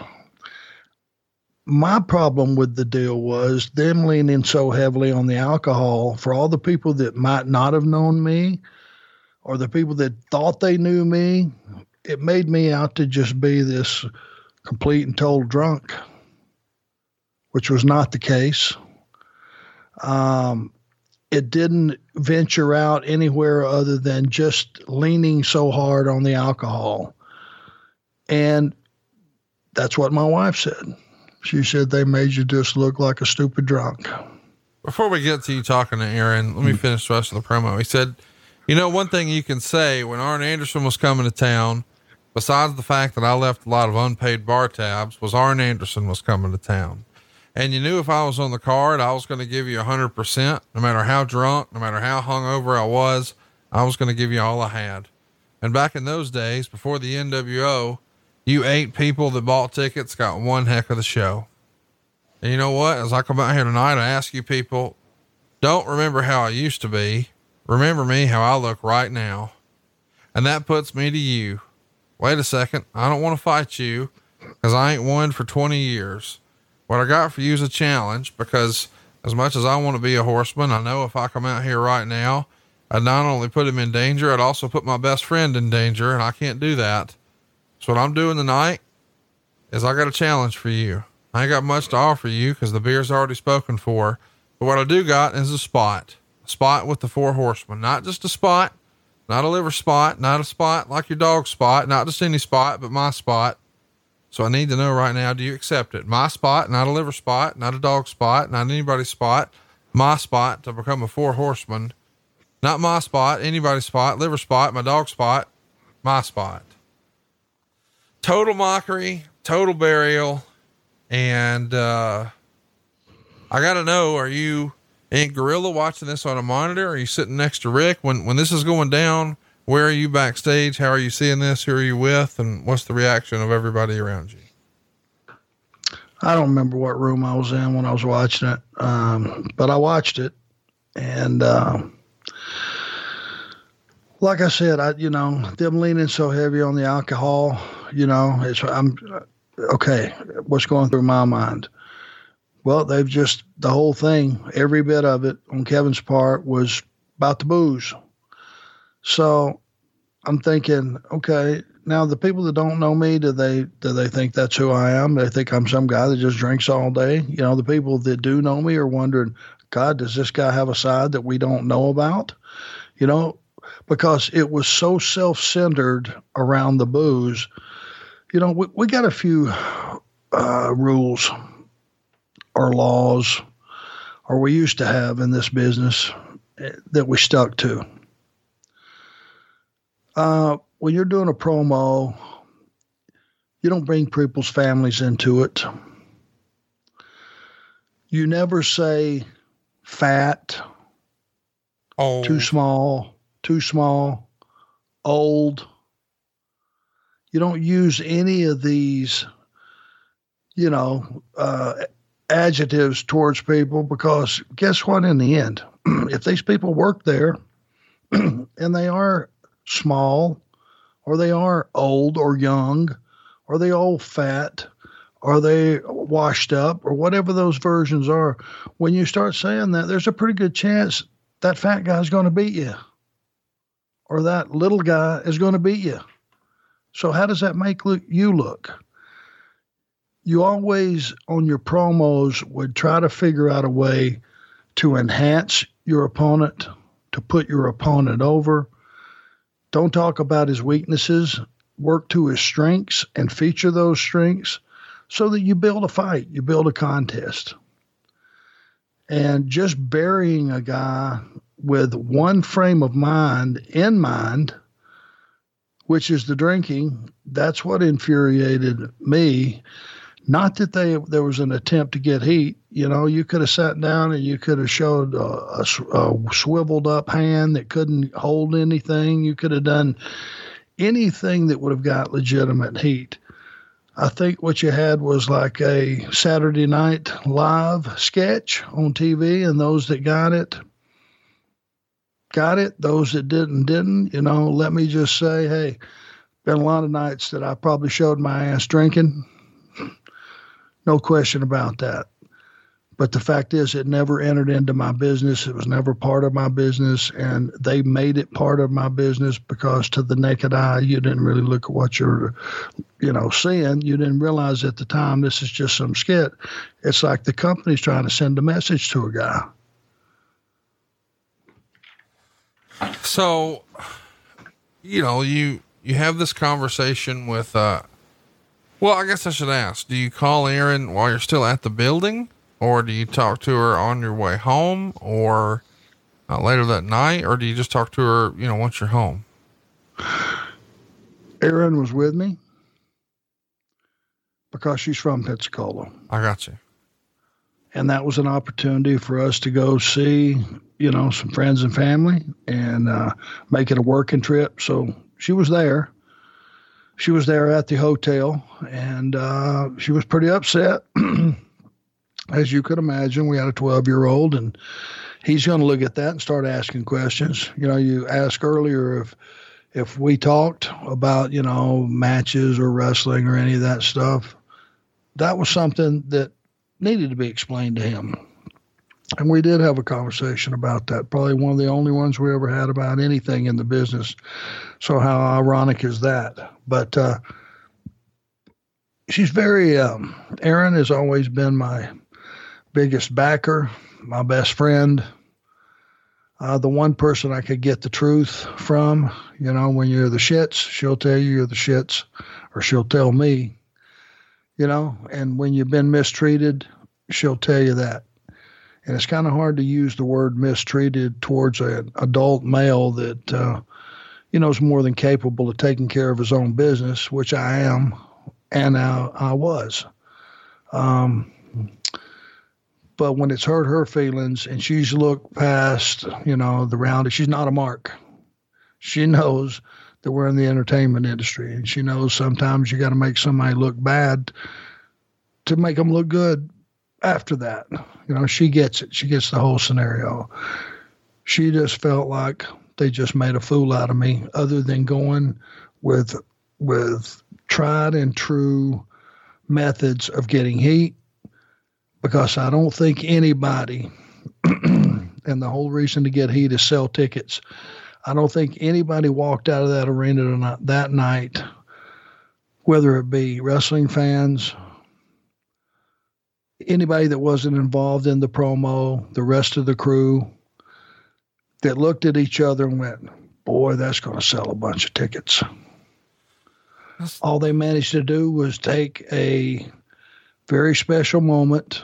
My problem with the deal was them leaning so heavily on the alcohol for all the people that might not have known me or the people that thought they knew me. It made me out to just be this complete and total drunk, which was not the case. Um, it didn't venture out anywhere other than just leaning so hard on the alcohol. And that's what my wife said. She said they made you just look like a stupid drunk. Before we get to you talking to Aaron, let me finish the rest of the promo. He said, you know, one thing you can say when Arn Anderson was coming to town, besides the fact that I left a lot of unpaid bar tabs, was Arn Anderson was coming to town. And you knew if I was on the card, I was going to give you a hundred percent, no matter how drunk, no matter how hungover I was, I was going to give you all I had. And back in those days, before the N W O, you eight people that bought tickets got one heck of the show. And you know what? As I come out here tonight, I ask you people, don't remember how I used to be. Remember me how I look right now. And that puts me to you. Wait a second. I don't want to fight you because I ain't won for twenty years. What I got for you is a challenge, because as much as I want to be a horseman, I know if I come out here right now, I'd not only put him in danger, I'd also put my best friend in danger, and I can't do that. So what I'm doing tonight is I got a challenge for you. I ain't got much to offer you because the beer's already spoken for, but what I do got is a spot, a spot with the four horsemen, not just a spot, not a liver spot, not a spot like your dog spot, not just any spot, but my spot. So I need to know right now, do you accept it? My spot, not a liver spot, not a dog spot, not anybody's spot, my spot to become a four horseman, not my spot, anybody's spot, liver spot, my dog spot, my spot. Total mockery, total burial. And, uh, I got to know, are you in Gorilla watching this on a monitor? Are you sitting next to Rick when, when this is going down? Where are you backstage? How are you seeing this? Who are you with? And what's the reaction of everybody around you? I don't remember what room I was in when I was watching it. Um, but I watched it, and, um, like I said, I, you know, them leaning so heavy on the alcohol, you know, it's, I'm okay. What's going through my mind? Well, they've just, the whole thing, every bit of it on Kevin's part was about the booze. So I'm thinking, okay, now the people that don't know me, do they, do they think that's who I am? They think I'm some guy that just drinks all day. You know, the people that do know me are wondering, God, does this guy have a side that we don't know about? You know, because it was so self-centered around the booze. You know, we, we got a few uh, rules or laws, or we used to have in this business that we stuck to. Uh, when you're doing a promo, you don't bring people's families into it. You never say fat, old. too small, too small, old. You don't use any of these, you know, uh, adjectives towards people, because guess what? In the end, if these people work there and they are small, or they are old or young, or they all fat, or they washed up, or whatever those versions are, when you start saying that, there's a pretty good chance that fat guy's going to beat you, or that little guy is going to beat you. So how does that make look, you look? You always, on your promos, would try to figure out a way to enhance your opponent, to put your opponent over. Don't talk about his weaknesses. Work to his strengths and feature those strengths so that you build a fight, you build a contest. And just burying a guy with one frame of mind in mind, which is the drinking, that's what infuriated me. Not that they there was an attempt to get heat. You know, you could have sat down and you could have showed a, a, a swiveled up hand that couldn't hold anything. You could have done anything that would have got legitimate heat. I think what you had was like a Saturday Night Live sketch on T V, and those that got it, got it. Those that didn't, didn't. You know, let me just say, hey, been a lot of nights that I probably showed my ass drinking. No question about that. But the fact is, it never entered into my business. It was never part of my business. And they made it part of my business because to the naked eye, you didn't really look at what you're, you know, seeing. You didn't realize at the time this is just some skit. It's like the company's trying to send a message to a guy. So, you know, you, you have this conversation with, uh, well, I guess I should ask, do you call Erin while you're still at the building, or do you talk to her on your way home, or uh, later that night, or do you just talk to her, you know, once you're home? Erin was with me because she's from Pensacola. I got you. And that was an opportunity for us to go see, you know, some friends and family and uh, make it a working trip. So she was there. She was there at the hotel, and uh, she was pretty upset. As you could imagine, we had a twelve-year-old, and he's going to look at that and start asking questions. You know, you asked earlier if if we talked about, you know, matches or wrestling or any of that stuff. That was something that needed to be explained to him. And we did have a conversation about that. Probably one of the only ones we ever had about anything in the business. So how ironic is that? But uh, she's very, um, Erin has always been my biggest backer, my best friend, uh, the one person I could get the truth from. You know, when you're the shits, she'll tell you you're the shits, or she'll tell me. you know, and when you've been mistreated, she'll tell you that. And it's kind of hard to use the word mistreated towards an adult male that, uh, you know, is more than capable of taking care of his own business, which I am, and I, I was. Um, but when it's hurt her feelings and she's looked past, you know, the round, she's not a mark. She knows that we're in the entertainment industry, and she knows sometimes you got to make somebody look bad to make them look good after that. You know, she gets it. She gets the whole scenario. She just felt like they just made a fool out of me, other than going with, with tried and true methods of getting heat, because I don't think anybody, and the whole reason to get heat is sell tickets. I don't think anybody walked out of that arena that night, whether it be wrestling fans, anybody that wasn't involved in the promo, the rest of the crew, that looked at each other and went, boy, that's going to sell a bunch of tickets. All they managed to do was take a very special moment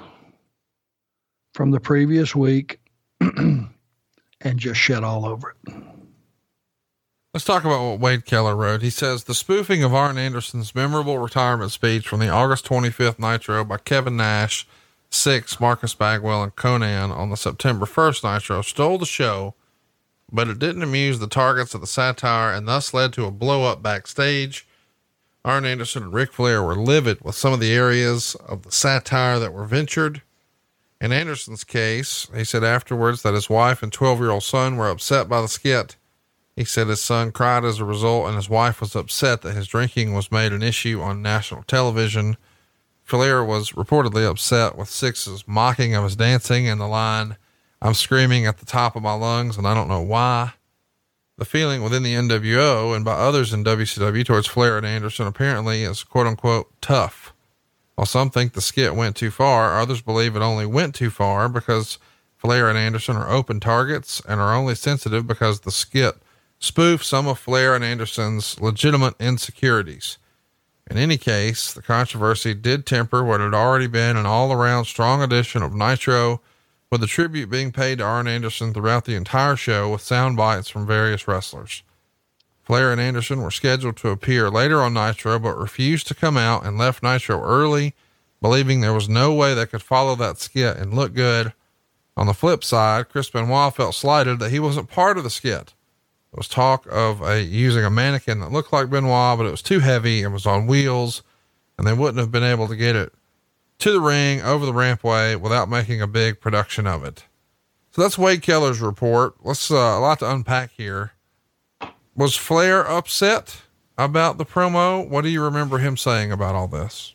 from the previous week and just shit all over it. Let's talk about what Wade Keller wrote. He says, the spoofing of Arn Anderson's memorable retirement speech from the August twenty-fifth Nitro by Kevin Nash, Six, Marcus Bagwell, and Conan on the September first Nitro stole the show, but it didn't amuse the targets of the satire and thus led to a blow up backstage. Arn Anderson and Ric Flair were livid with some of the areas of the satire that were ventured. In Anderson's case, he said afterwards that his wife and twelve-year-old son were upset by the skit. He said his son cried as a result, and his wife was upset that his drinking was made an issue on national television. Flair was reportedly upset with Six's mocking of his dancing and the line, I'm screaming at the top of my lungs and I don't know why. The feeling within the N W O and by others in W C W towards Flair and Anderson apparently is quote unquote tough. While some think the skit went too far, others believe it only went too far because Flair and Anderson are open targets and are only sensitive because the skit spoofed some of Flair and Anderson's legitimate insecurities. In any case, the controversy did temper what had already been an all-around strong edition of Nitro, with the tribute being paid to Arn Anderson throughout the entire show with sound bites from various wrestlers. Flair and Anderson were scheduled to appear later on Nitro, but refused to come out and left Nitro early, believing there was no way they could follow that skit and look good. On the flip side, Chris Benoit felt slighted that he wasn't part of the skit. There was talk of a, using a mannequin that looked like Benoit, but it was too heavy and was on wheels, and they wouldn't have been able to get it to the ring over the rampway without making a big production of it. So that's Wade Keller's report. Let's, uh, a lot to unpack here. Was Flair upset about the promo? What do you remember him saying about all this?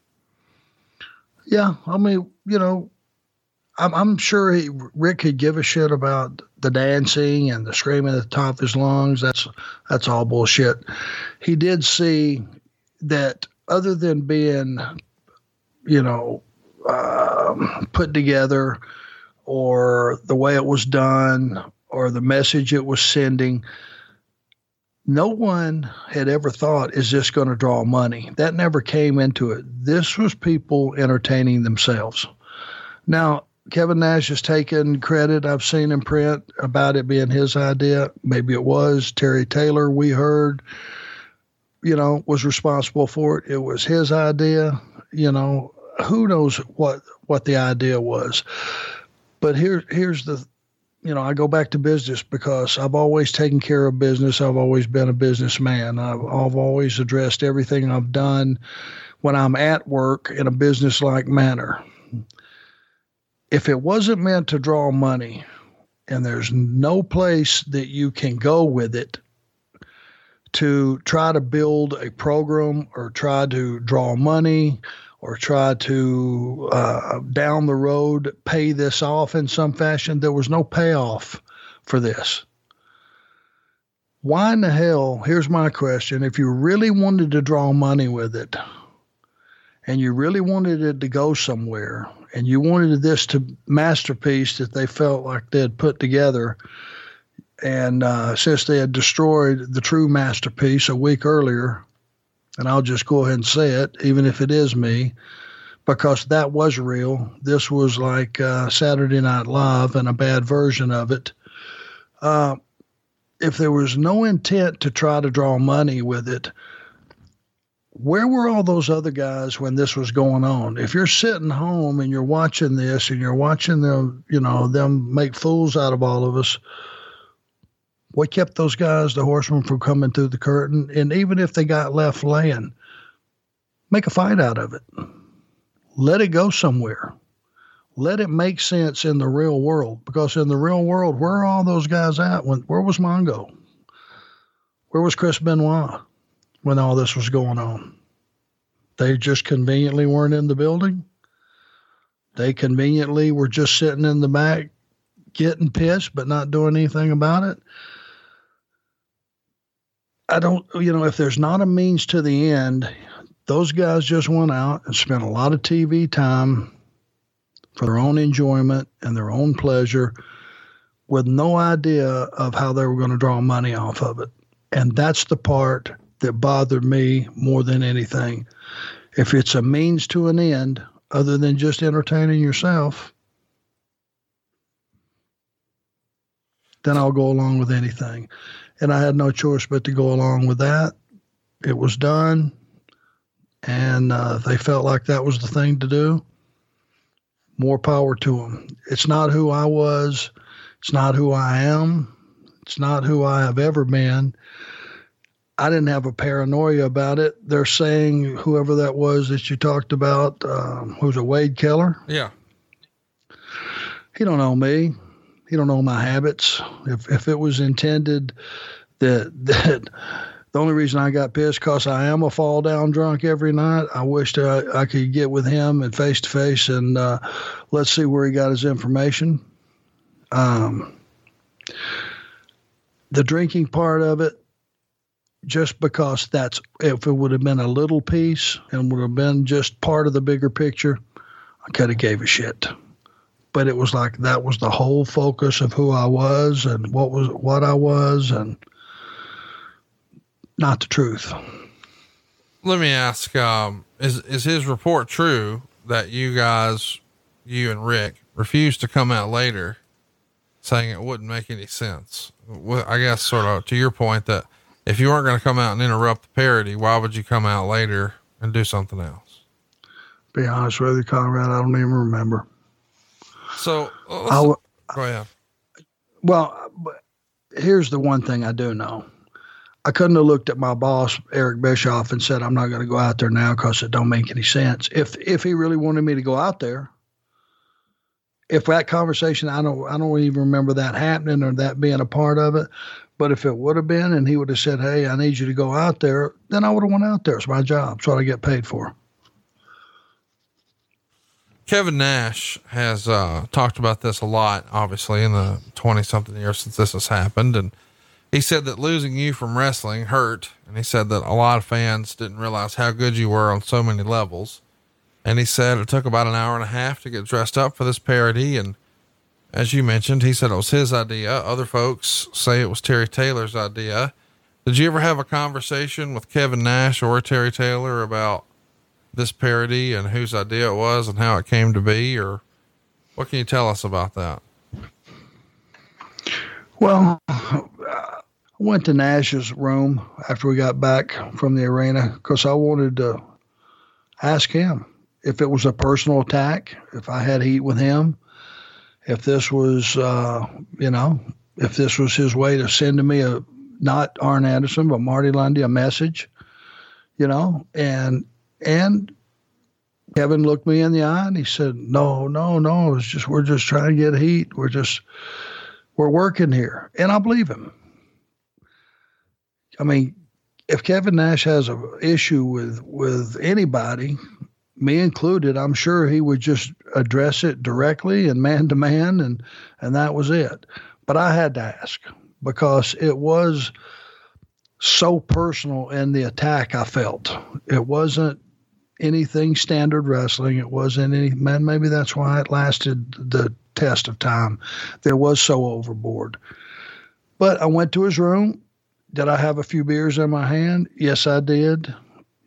Yeah. I mean, you know, I'm, I'm sure he, Rick could give a shit about the dancing and the screaming at the top of his lungs. That's, that's all bullshit. He did see that other than being, you know, um, put together or the way it was done or the message it was sending, no one had ever thought, is this going to draw money? That never came into it. This was people entertaining themselves. Now, Kevin Nash has taken credit, I've seen in print, about it being his idea. Maybe it was. Terry Taylor, we heard, you know, was responsible for it. It was his idea. You know, who knows what, what the idea was. But here, here's the, you know, I go back to business because I've always taken care of business. I've always been a businessman. I've, I've always addressed everything I've done when I'm at work in a business-like manner. If it wasn't meant to draw money and there's no place that you can go with it to try to build a program or try to draw money or try to, uh, down the road, pay this off in some fashion, there was no payoff for this. Why in the hell, here's my question, if you really wanted to draw money with it and you really wanted it to go somewhere and you wanted this to masterpiece that they felt like they had put together, and uh, since they had destroyed the true masterpiece a week earlier, And I'll just go ahead and say it, even if it is me, because that was real. This was like uh, Saturday Night Live and a bad version of it. Uh, if there was no intent to try to draw money with it, where were all those other guys when this was going on? If you're sitting home and you're watching this and you're watching them, you know, them make fools out of all of us, what kept those guys, the Horsemen, from coming through the curtain? And even if they got left laying, make a fight out of it. Let it go somewhere. Let it make sense in the real world, because in the real world, where are all those guys at? When, where was Mongo? Where was Chris Benoit when all this was going on? They just conveniently weren't in the building. They conveniently were just sitting in the back getting pissed but not doing anything about it. I don't, you know, if there's not a means to the end, those guys just went out and spent a lot of T V time for their own enjoyment and their own pleasure with no idea of how they were going to draw money off of it. And that's the part that bothered me more than anything. If it's a means to an end, other than just entertaining yourself, then I'll go along with anything. And I had no choice but to go along with that. It was done. And uh, they felt like that was the thing to do. More power to them. It's not who I was. It's not who I am. It's not who I have ever been. I didn't have a paranoia about it. They're saying whoever that was that you talked about, um, who's a Wade Keller? Yeah. He don't know me. He don't know my habits. If if it was intended that that the only reason I got pissed because I am a fall down drunk every night, I wished I, I could get with him and face to face and uh, let's see where he got his information. Um, the drinking part of it, just because that's, if it would have been a little piece and would have been just part of the bigger picture, I could have gave a shit. But it was like that was the whole focus of who I was and what was what I was, and not the truth. Let me ask, um, is, is his report true that you guys, you and Rick, refused to come out later saying it wouldn't make any sense? Well, I guess sort of to your point that if you weren't going to come out and interrupt the parody, why would you come out later and do something else? Be honest with you, Conrad, I don't even remember. So, uh, I w- go ahead. Well, here's the one thing I do know. I couldn't have looked at my boss, Eric Bischoff, and said, I'm not going to go out there now because it don't make any sense. If, if he really wanted me to go out there, if that conversation, I don't, I don't even remember that happening or that being a part of it. But if it would have been, and he would have said, hey, I need you to go out there, then I would have went out there. It's my job. It's what I get paid for. Kevin Nash has uh, talked about this a lot, obviously, in the twenty something years since this has happened. And he said that losing you from wrestling hurt. And he said that a lot of fans didn't realize how good you were on so many levels. And he said it took about an hour and a half to get dressed up for this parody. And as you mentioned, he said it was his idea. Other folks say it was Terry Taylor's idea. Did you ever have a conversation with Kevin Nash or Terry Taylor about this parody and whose idea it was and how it came to be? Or what can you tell us about that? Well, I went to Nash's room after we got back from the arena because I wanted to ask him if it was a personal attack, if I had heat with him, if this was, uh, you know, if this was his way to send to me a, not Arn Anderson, but Marty Lundy, a message, you know, and, and Kevin looked me in the eye and he said, no, no, no, it's just, we're just trying to get heat. We're just, we're working here. And I believe him. I mean, if Kevin Nash has an issue with, with anybody, me included, I'm sure he would just address it directly and man to man, and, and that was it. But I had to ask because it was so personal in the attack I felt. It wasn't anything standard wrestling. It wasn't any, man, maybe that's why it lasted the test of time. There was so overboard. But I went to his room. Did I have a few beers in my hand? Yes, I did.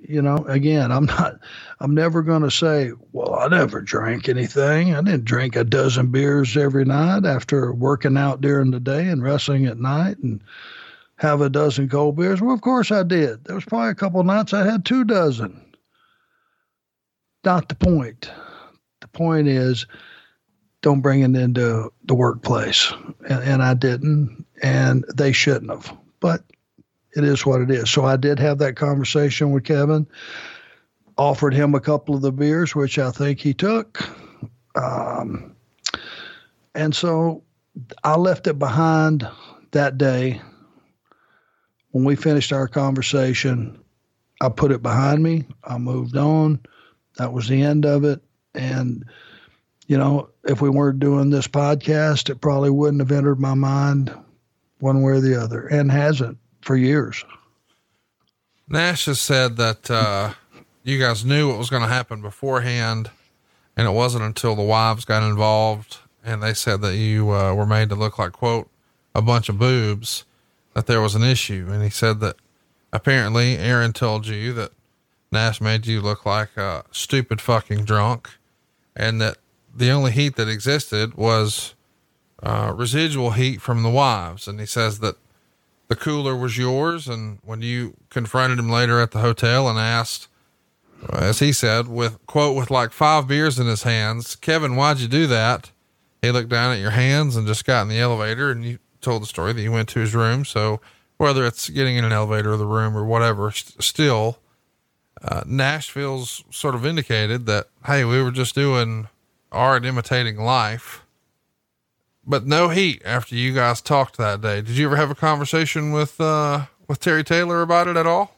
You know, again, I'm not, I'm never going to say, well, I never drank anything. I didn't drink a dozen beers every night after working out during the day and wrestling at night and have a dozen cold beers. Well, of course I did. There was probably a couple of nights I had two dozen. Not the point. The point is, don't bring it into the workplace. And, and I didn't, and they shouldn't have. But it is what it is. So I did have that conversation with Kevin, offered him a couple of the beers, which I think he took. Um, and so I left it behind that day. When we finished our conversation, I put it behind me. I moved on. That was the end of it. And you know, if we weren't doing this podcast, it probably wouldn't have entered my mind one way or the other, and hasn't for years. Nash has said that uh, you guys knew what was going to happen beforehand, and it wasn't until the wives got involved and they said that you uh, were made to look like, quote, a bunch of boobs, that there was an issue. And he said that apparently Aaron told you that Nash made you look like a stupid fucking drunk, and that the only heat that existed was uh, residual heat from the wives. And he says that the cooler was yours. And when you confronted him later at the hotel and asked, as he said, with quote, with like five beers in his hands, Kevin, why'd you do that? He looked down at your hands and just got in the elevator, and you told the story that you went to his room. So whether it's getting in an elevator or the room or whatever, st- still, uh, Nashville's sort of indicated that, hey, we were just doing art imitating life, but no heat after you guys talked that day. Did you ever have a conversation with, uh, with Terry Taylor about it at all?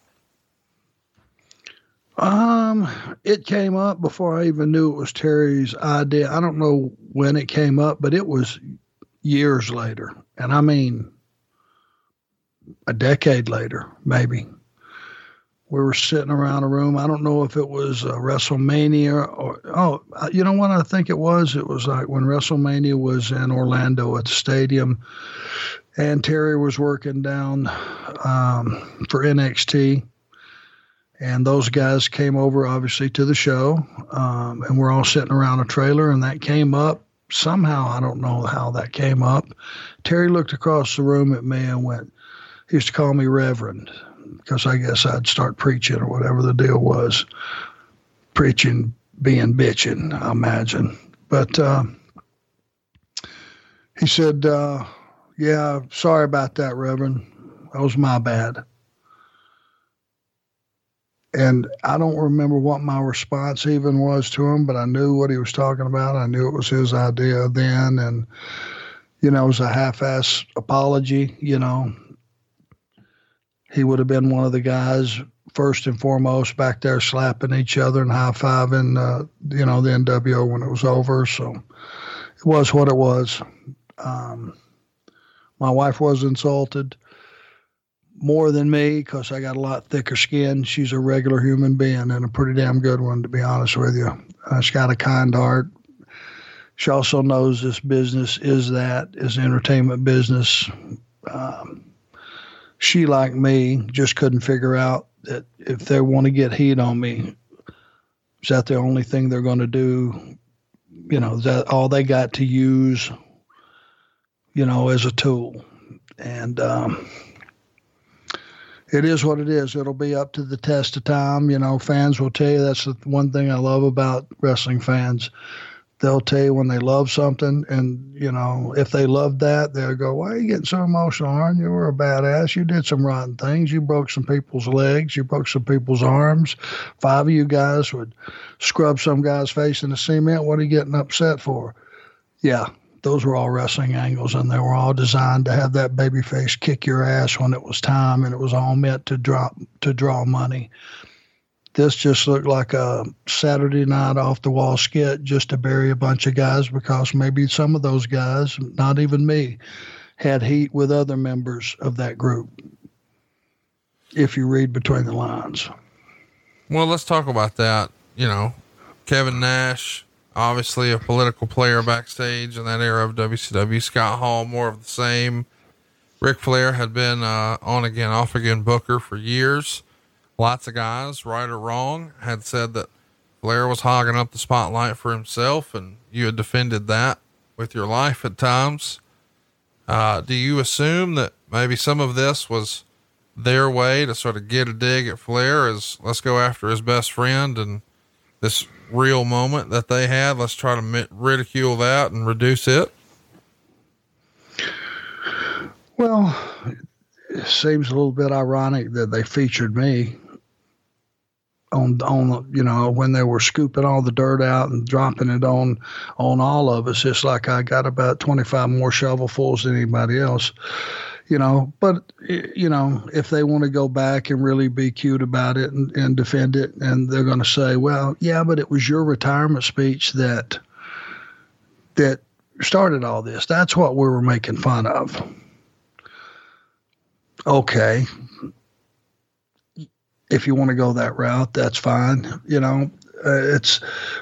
Um, it came up before I even knew it was Terry's idea. I don't know when it came up, but it was years later. And I mean, a decade later, maybe. We were sitting around a room. I don't know if it was uh, WrestleMania or, oh, you know what I think it was? It was like when WrestleMania was in Orlando at the stadium, and Terry was working down um, for N X T. And those guys came over, obviously, to the show. Um, and we're all sitting around a trailer, and that came up. Somehow, I don't know how that came up. Terry looked across the room at me and went, he used to call me Reverend, because I guess I'd start preaching or whatever the deal was. Preaching, being bitching, I imagine. But uh, he said, uh, yeah, sorry about that, Reverend. That was my bad. And I don't remember what my response even was to him, but I knew what he was talking about. I knew it was his idea then. And, you know, it was a half-ass apology, you know. He would have been one of the guys, first and foremost, back there slapping each other and high-fiving, uh, you know, the N W O when it was over. So it was what it was. Um, my wife was insulted more than me because I got a lot thicker skin. She's a regular human being and a pretty damn good one, to be honest with you. Uh, she's got a kind heart. She also knows this business is that, is entertainment business. Um, She, like me, just couldn't figure out that if they want to get heat on me, is that the only thing they're going to do? You know, is that all they got to use, you know, as a tool? And um, it is what it is. It'll be up to the test of time. You know, fans will tell you, that's the one thing I love about wrestling fans. They'll tell you when they love something, and, you know, if they love that, they'll go, why are you getting so emotional, aren't you? You were a badass. You did some rotten things. You broke some people's legs. You broke some people's arms. Five of you guys would scrub some guy's face in the cement. What are you getting upset for? Yeah, those were all wrestling angles, and they were all designed to have that baby face kick your ass when it was time, and it was all meant to drop to draw money. This just looked like a Saturday night off the wall skit just to bury a bunch of guys, because maybe some of those guys, not even me, had heat with other members of that group, if you read between the lines. Well, let's talk about that. You know, Kevin Nash, obviously a political player backstage in that era of W C W. Scott Hall, more of the same. Ric Flair had been uh, on again, off again booker for years. Lots of guys, right or wrong, had said that Flair was hogging up the spotlight for himself, and you had defended that with your life at times. Uh, do you assume that maybe some of this was their way to sort of get a dig at Flair, as let's go after his best friend, and this real moment that they had, let's try to ridicule that and reduce it? Well, it seems a little bit ironic that they featured me on, on, you know, when they were scooping all the dirt out and dropping it on, on all of us. It's like I got about twenty-five more shovelfuls than anybody else, you know, but you know, if they want to go back and really be cute about it and, and defend it, and they're going to say, well, yeah, but it was your retirement speech that, that started all this. That's what we were making fun of. Okay. If you want to go that route, that's fine. You know, uh, it's,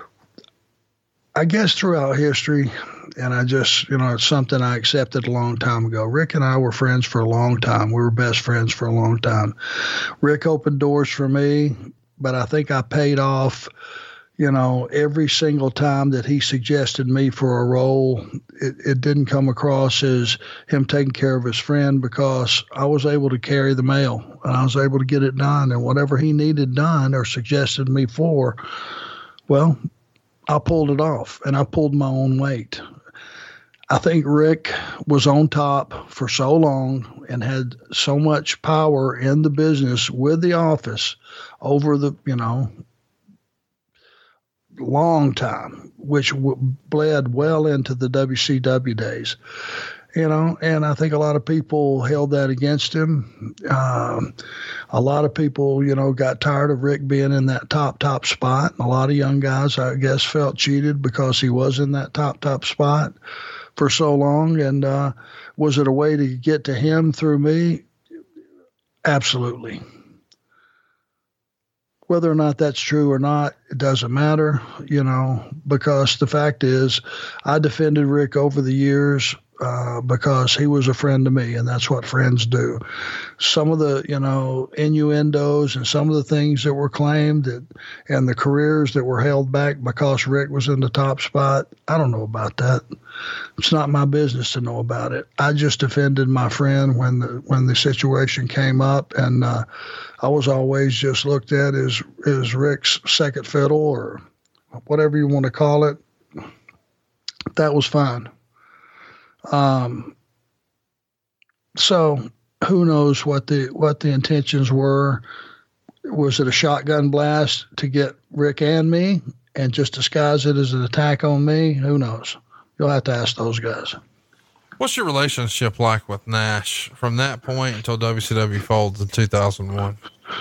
I guess throughout history, and I just, you know, it's something I accepted a long time ago. Rick and I were friends for a long time. We were best friends for a long time. Rick opened doors for me, but I think I paid off, you know, every single time that he suggested me for a role. It, it didn't come across as him taking care of his friend, because I was able to carry the mail and I was able to get it done, and whatever he needed done or suggested me for, well, I pulled it off, and I pulled my own weight. I think Rick was on top for so long and had so much power in the business with the office over the, you know, long time, which w- bled well into the W C W days, you know, and I think a lot of people held that against him. Um, a lot of people, you know, got tired of Rick being in that top, top spot. And a lot of young guys, I guess, felt cheated because he was in that top, top spot for so long. And uh, was it a way to get to him through me? Absolutely. Whether or not that's true or not, it doesn't matter, you know, because the fact is I defended Rick over the years uh, because he was a friend to me, and that's what friends do. Some of the, you know, innuendos and some of the things that were claimed that, and the careers that were held back because Rick was in the top spot, I don't know about that. It's not my business to know about it. I just defended my friend when the when the situation came up, and uh, I was always just looked at as as Rick's second fiddle, or whatever you want to call it. That was fine. Um. So who knows what the what the intentions were? Was it a shotgun blast to get Rick and me, and just disguise it as an attack on me? Who knows? You'll have to ask those guys. What's your relationship like with Nash from that point until W C W folds in two thousand one?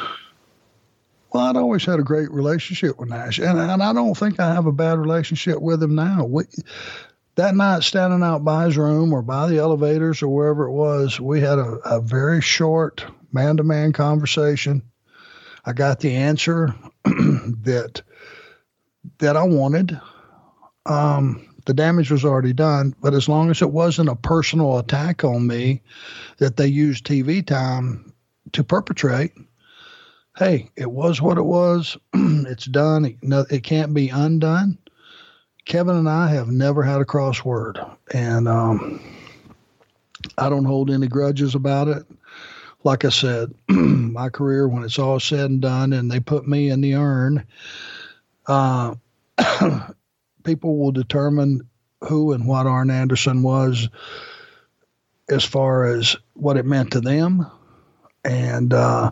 Well, I'd always had a great relationship with Nash, and, and I don't think I have a bad relationship with him now. We, that night, standing out by his room or by the elevators or wherever it was, we had a, a very short man-to-man conversation. I got the answer that that I wanted. Um, the damage was already done, but as long as it wasn't a personal attack on me that they used T V time to perpetrate, hey, it was what it was. It's done. It, no, it can't be undone. Kevin and I have never had a crossword, and um, I don't hold any grudges about it. Like I said, my career, when it's all said and done and they put me in the urn, uh, people will determine who and what Arn Anderson was as far as what it meant to them, and uh,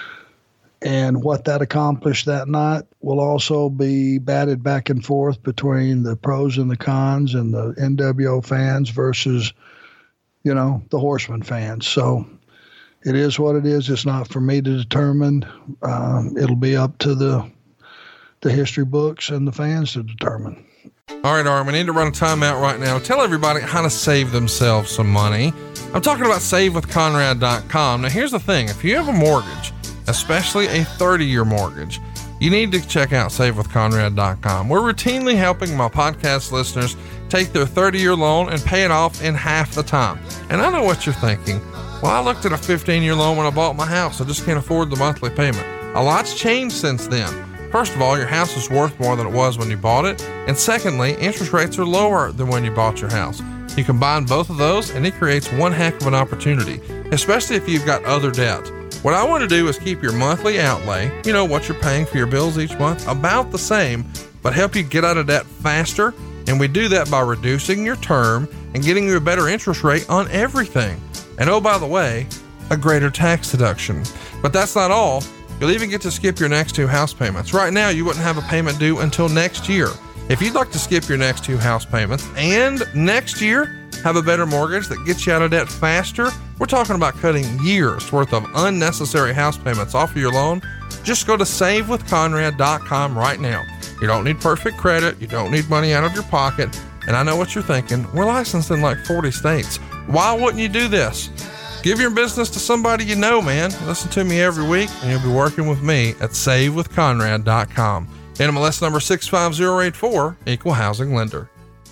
and what that accomplished that night will also be batted back and forth between the pros and the cons and the N W O fans versus, you know, the Horseman fans. So it is what it is. It's not for me to determine. Um, it'll be up to the the history books and the fans to determine. All right, Arn, we need to run a timeout right now. Tell everybody how to save themselves some money. I'm talking about save with conrad dot com. Now, here's the thing. If you have a mortgage, especially a thirty-year mortgage, you need to check out save with conrad dot com. We're routinely helping my podcast listeners take their thirty-year loan and pay it off in half the time. And I know what you're thinking. Well, I looked at a fifteen-year loan when I bought my house. I just can't afford the monthly payment. A lot's changed since then. First of all, your house is worth more than it was when you bought it. And secondly, interest rates are lower than when you bought your house. You combine both of those and it creates one heck of an opportunity, especially if you've got other debt. What I want to do is keep your monthly outlay, you know, what you're paying for your bills each month, about the same, but help you get out of debt faster. And we do that by reducing your term and getting you a better interest rate on everything. And oh, by the way, a greater tax deduction. But that's not all. You'll even get to skip your next two house payments. Right now, you wouldn't have a payment due until next year. If you'd like to skip your next two house payments and next year have a better mortgage that gets you out of debt faster, we're talking about cutting years worth of unnecessary house payments off of your loan. Just go to save with conrad dot com right now. You don't need perfect credit. You don't need money out of your pocket. And I know what you're thinking. We're licensed in like forty states. Why wouldn't you do this? Give your business to somebody you know, man. Listen to me every week and you'll be working with me at save with conrad dot com. N M L S number six five zero eight four, equal housing lender.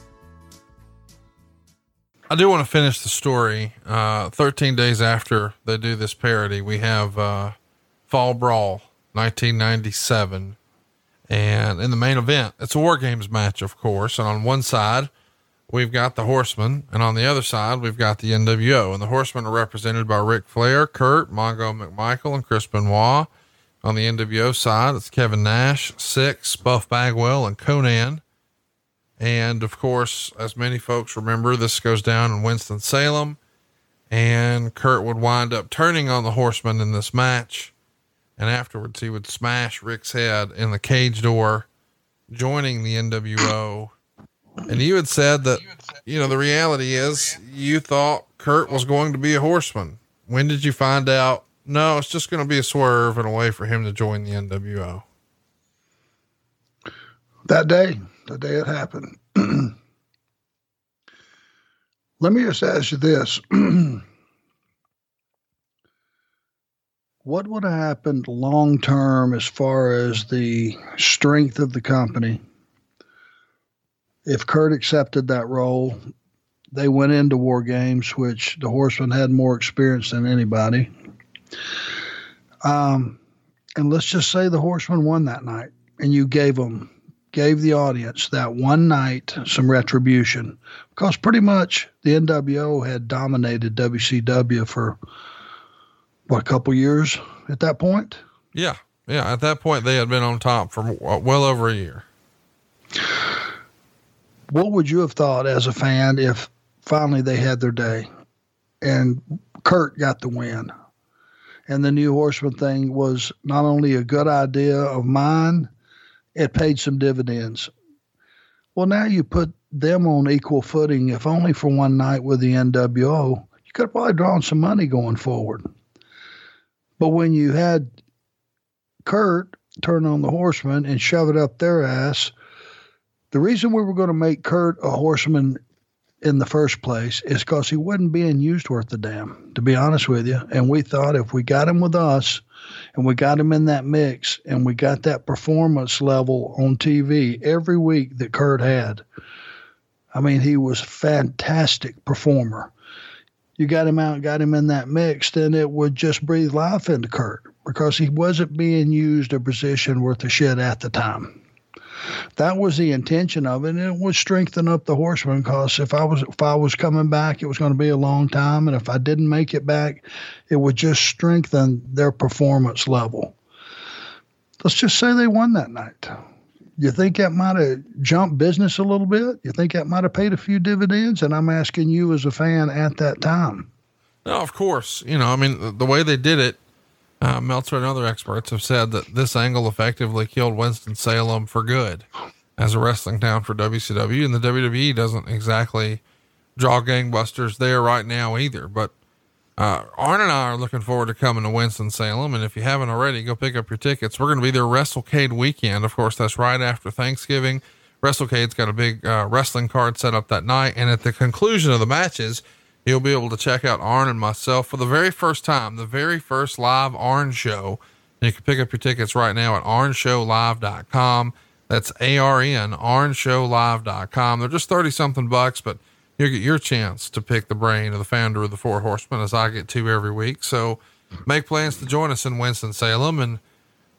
I do want to finish the story. Uh, thirteen days after they do this parody, we have, uh, Fall Brawl nineteen ninety-seven. And in the main event, it's a War Games match, of course. And on one side, we've got the Horsemen. And on the other side, we've got the N W O. And the Horsemen are represented by Ric Flair, Kurt, Mongo McMichael, and Chris Benoit. On the N W O side, it's Kevin Nash, Six, Buff Bagwell, and Conan. And of course, as many folks remember, this goes down in Winston-Salem, and Kurt would wind up turning on the Horsemen in this match. And afterwards he would smash Rick's head in the cage door, joining the N W O. And you had said that, you know, the reality is you thought Kurt was going to be a Horseman. When did you find out? No, it's just going to be a swerve and a way for him to join the N W O. That day, the day it happened. Let me just ask you this. What would have happened long term as far as the strength of the company if Kurt accepted that role? They went into War Games, which the Horsemen had more experience than anybody. Um, and let's just say the Horsemen won that night and you gave them, gave the audience that one night some retribution, because pretty much the N W O had dominated W C W for what, a couple years at that point? Yeah. Yeah. At that point, they had been on top for well over a year. What would you have thought as a fan if finally they had their day and Kurt got the win? And the New Horseman thing was not only a good idea of mine, it paid some dividends. Well, now you put them on equal footing, if only for one night with the N W O. You could have probably drawn some money going forward. But when you had Kurt turn on the Horseman and shove it up their ass, the reason we were going to make Kurt a Horseman in the first place is because he wasn't being used worth a damn, to be honest with you. And we thought if we got him with us and we got him in that mix and we got that performance level on T V every week that Kurt had, I mean, he was a fantastic performer. You got him out, got him in that mix, then it would just breathe life into Kurt because he wasn't being used a position worth of shit at the time. That was the intention of it, and it would strengthen up the Horsemen, because if I was if I was coming back, it was going to be a long time, and if I didn't make it back, it would just strengthen their performance level. Let's just say they won that night. You think that might have jumped business a little bit? You think that might have paid a few dividends? And I'm asking you as a fan at that time. No, of course. You know, I mean, the, the way they did it, Uh, Meltzer and other experts have said that this angle effectively killed Winston-Salem for good as a wrestling town for W C W, and the W W E doesn't exactly draw gangbusters there right now either. But, uh, Arn and I are looking forward to coming to Winston-Salem. And if you haven't already, go pick up your tickets. We're going to be there WrestleCade weekend. Of course, that's right after Thanksgiving. WrestleCade's got a big, uh, wrestling card set up that night. And at the conclusion of the matches, you'll be able to check out Arn and myself for the very first time, the very first live Arn show. And you can pick up your tickets right now at arn show live dot com. That's A R N, arn show live dot com. They're just thirty something bucks, but you get your chance to pick the brain of the founder of the Four Horsemen, as I get to every week. So make plans to join us in Winston-Salem, and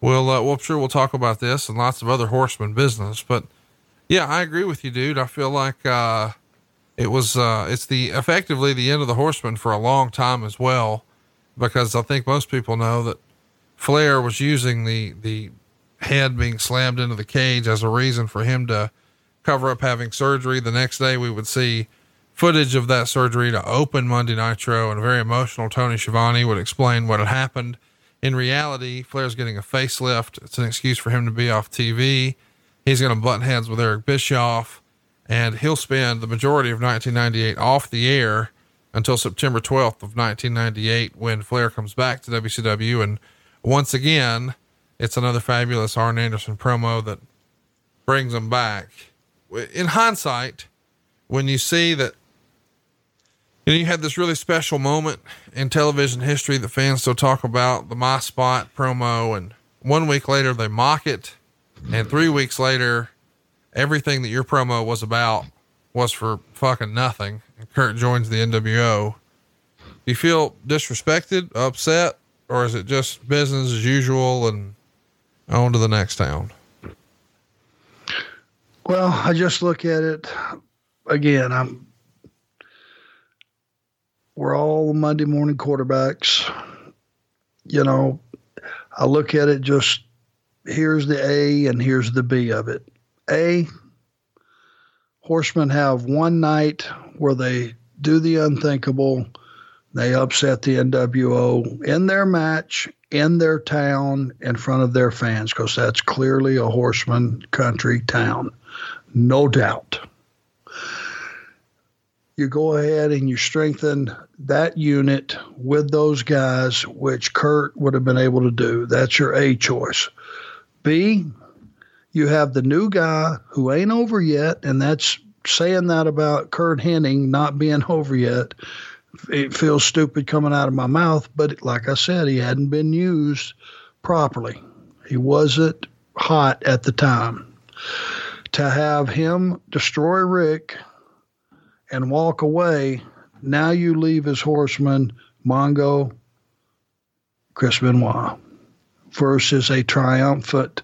we'll, uh, well, I'm sure we'll talk about this and lots of other Horseman business, but yeah, I agree with you, dude. I feel like, uh, it was, uh, it's the effectively the end of the Horseman for a long time as well, because I think most people know that Flair was using the, the head being slammed into the cage as a reason for him to cover up having surgery. The next day we would see footage of that surgery to open Monday Nitro, and a very emotional Tony Schiavone would explain what had happened. In reality, Flair's getting a facelift. It's an excuse for him to be off T V. He's going to butt heads with Eric Bischoff, and he'll spend the majority of nineteen ninety-eight off the air until September twelfth of nineteen ninety-eight, when Flair comes back to W C W. And once again, it's another fabulous Arn Anderson promo that brings him back. In hindsight, when you see that, you know, you had this really special moment in television history that fans still talk about, the My Spot promo, and one week later they mock it. And three weeks later, everything that your promo was about was for fucking nothing. And Kurt joins the N W O. Do you feel disrespected, upset, or is it just business as usual and on to the next town? Well, I just look at it again. I'm, we're all Monday morning quarterbacks. You know, I look at it just, here's the A and here's the B of it. A, Horsemen have one night where they do the unthinkable. They upset the N W O in their match, in their town, in front of their fans, because that's clearly a Horseman country town. No doubt. You go ahead and you strengthen that unit with those guys, which Kurt would have been able to do. That's your A choice. B, you have the new guy who ain't over yet, and that's saying that about Kurt Hennig not being over yet. It feels stupid coming out of my mouth, but like I said, he hadn't been used properly. He wasn't hot at the time. To have him destroy Rick and walk away, now you leave as Horseman Mongo, Chris Benoit, versus a triumphant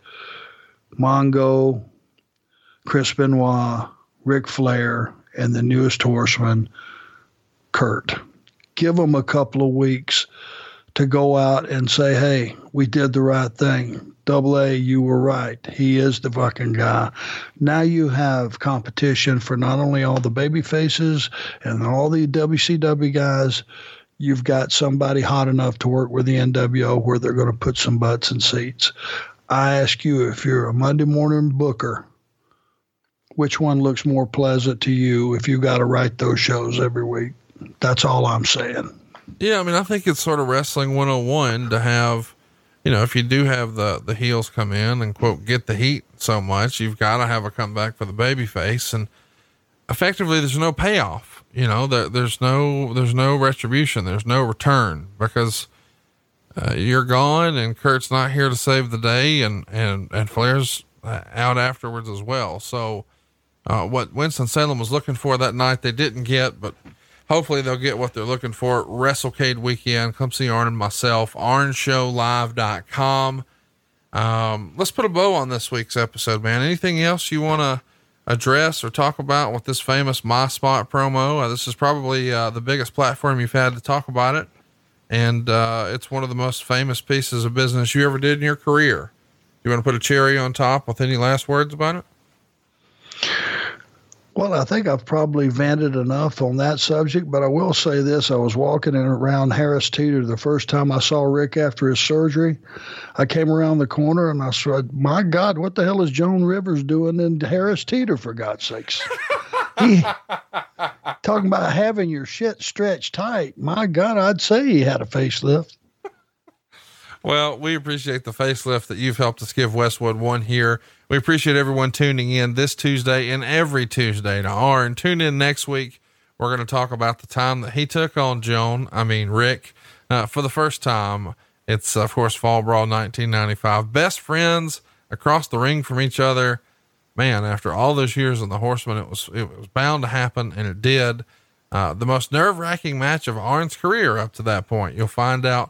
Mongo, Chris Benoit, Ric Flair, and the newest Horseman, Kurt. Give them a couple of weeks to go out and say, hey, we did the right thing. Double A, you were right. He is the fucking guy. Now you have competition for not only all the baby faces and all the W C W guys, you've got somebody hot enough to work with the N W O where they're going to put some butts in seats. I ask you, if you're a Monday morning booker, which one looks more pleasant to you if you got to write those shows every week? That's all I'm saying. Yeah. I mean, I think it's sort of wrestling one oh one to have, you know, if you do have the, the heels come in and quote, get the heat so much, you've got to have a comeback for the baby face. And effectively there's no payoff, you know, there, there's no, there's no retribution. There's no return, because uh, you're gone and Kurt's not here to save the day, and, and, and Flair's out afterwards as well. So, uh, what Winston-Salem was looking for that night, they didn't get, but hopefully they'll get what they're looking for. WrestleCade weekend. Come see Arn and myself, arn show live dot com. Um, let's put a bow on this week's episode, man. Anything else you want to address or talk about with this famous My Spot promo? Uh, this is probably, uh, the biggest platform you've had to talk about it. And, uh, it's one of the most famous pieces of business you ever did in your career. You want to put a cherry on top with any last words about it? Well, I think I've probably vented enough on that subject, but I will say this. I was walking in around Harris Teeter the first time I saw Rick after his surgery. I came around the corner and I said, my God, what the hell is Joan Rivers doing in Harris Teeter, for God's sakes? He, talking about having your shit stretched tight. My God, I'd say he had a facelift. Well, we appreciate the facelift that you've helped us give Westwood One here. We appreciate everyone tuning in this Tuesday and every Tuesday to Arn. Tune in next week. We're going to talk about the time that he took on Joan, I mean, Rick, uh, for the first time. It's, of course, Fall Brawl nineteen ninety-five. Best friends across the ring from each other. Man, after all those years in the Horsemen, it was, it was bound to happen, and it did. Uh, the most nerve-wracking match of Arn's career up to that point. You'll find out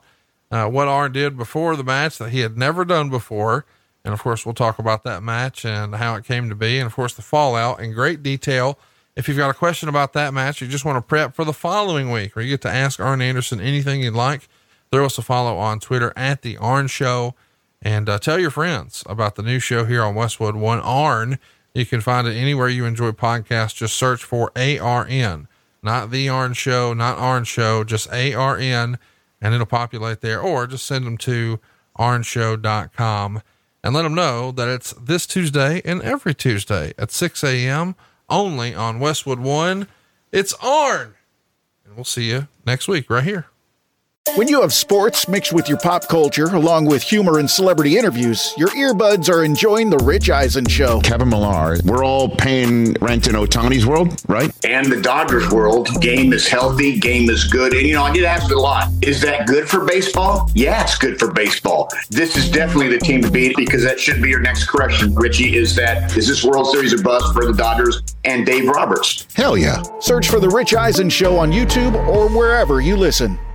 uh, what Arn did before the match that he had never done before. And of course, we'll talk about that match and how it came to be. And of course, the fallout in great detail. If you've got a question about that match, you just want to prep for the following week, where you get to ask Arn Anderson anything you'd like. Throw us a follow on Twitter at the Arn Show, and uh, tell your friends about the new show here on Westwood One, Arn. You can find it anywhere you enjoy podcasts. Just search for A R N, not the Arn Show, not Arn Show, just A R N, and it'll populate there, or just send them to arn show dot com and let them know that it's this Tuesday and every Tuesday at six a.m. only on Westwood One. It's Arn, and we'll see you next week right here. When you have sports mixed with your pop culture, along with humor and celebrity interviews, your earbuds are enjoying The Rich Eisen Show. Kevin Millar, we're all paying rent in Ohtani's world, right? And the Dodgers world, game is healthy, game is good. And, you know, I get asked a lot, is that good for baseball? Yeah, it's good for baseball. This is definitely the team to beat, because that should be your next correction, Richie, is that, is this World Series a bust for the Dodgers and Dave Roberts? Hell yeah. Search for The Rich Eisen Show on YouTube or wherever you listen.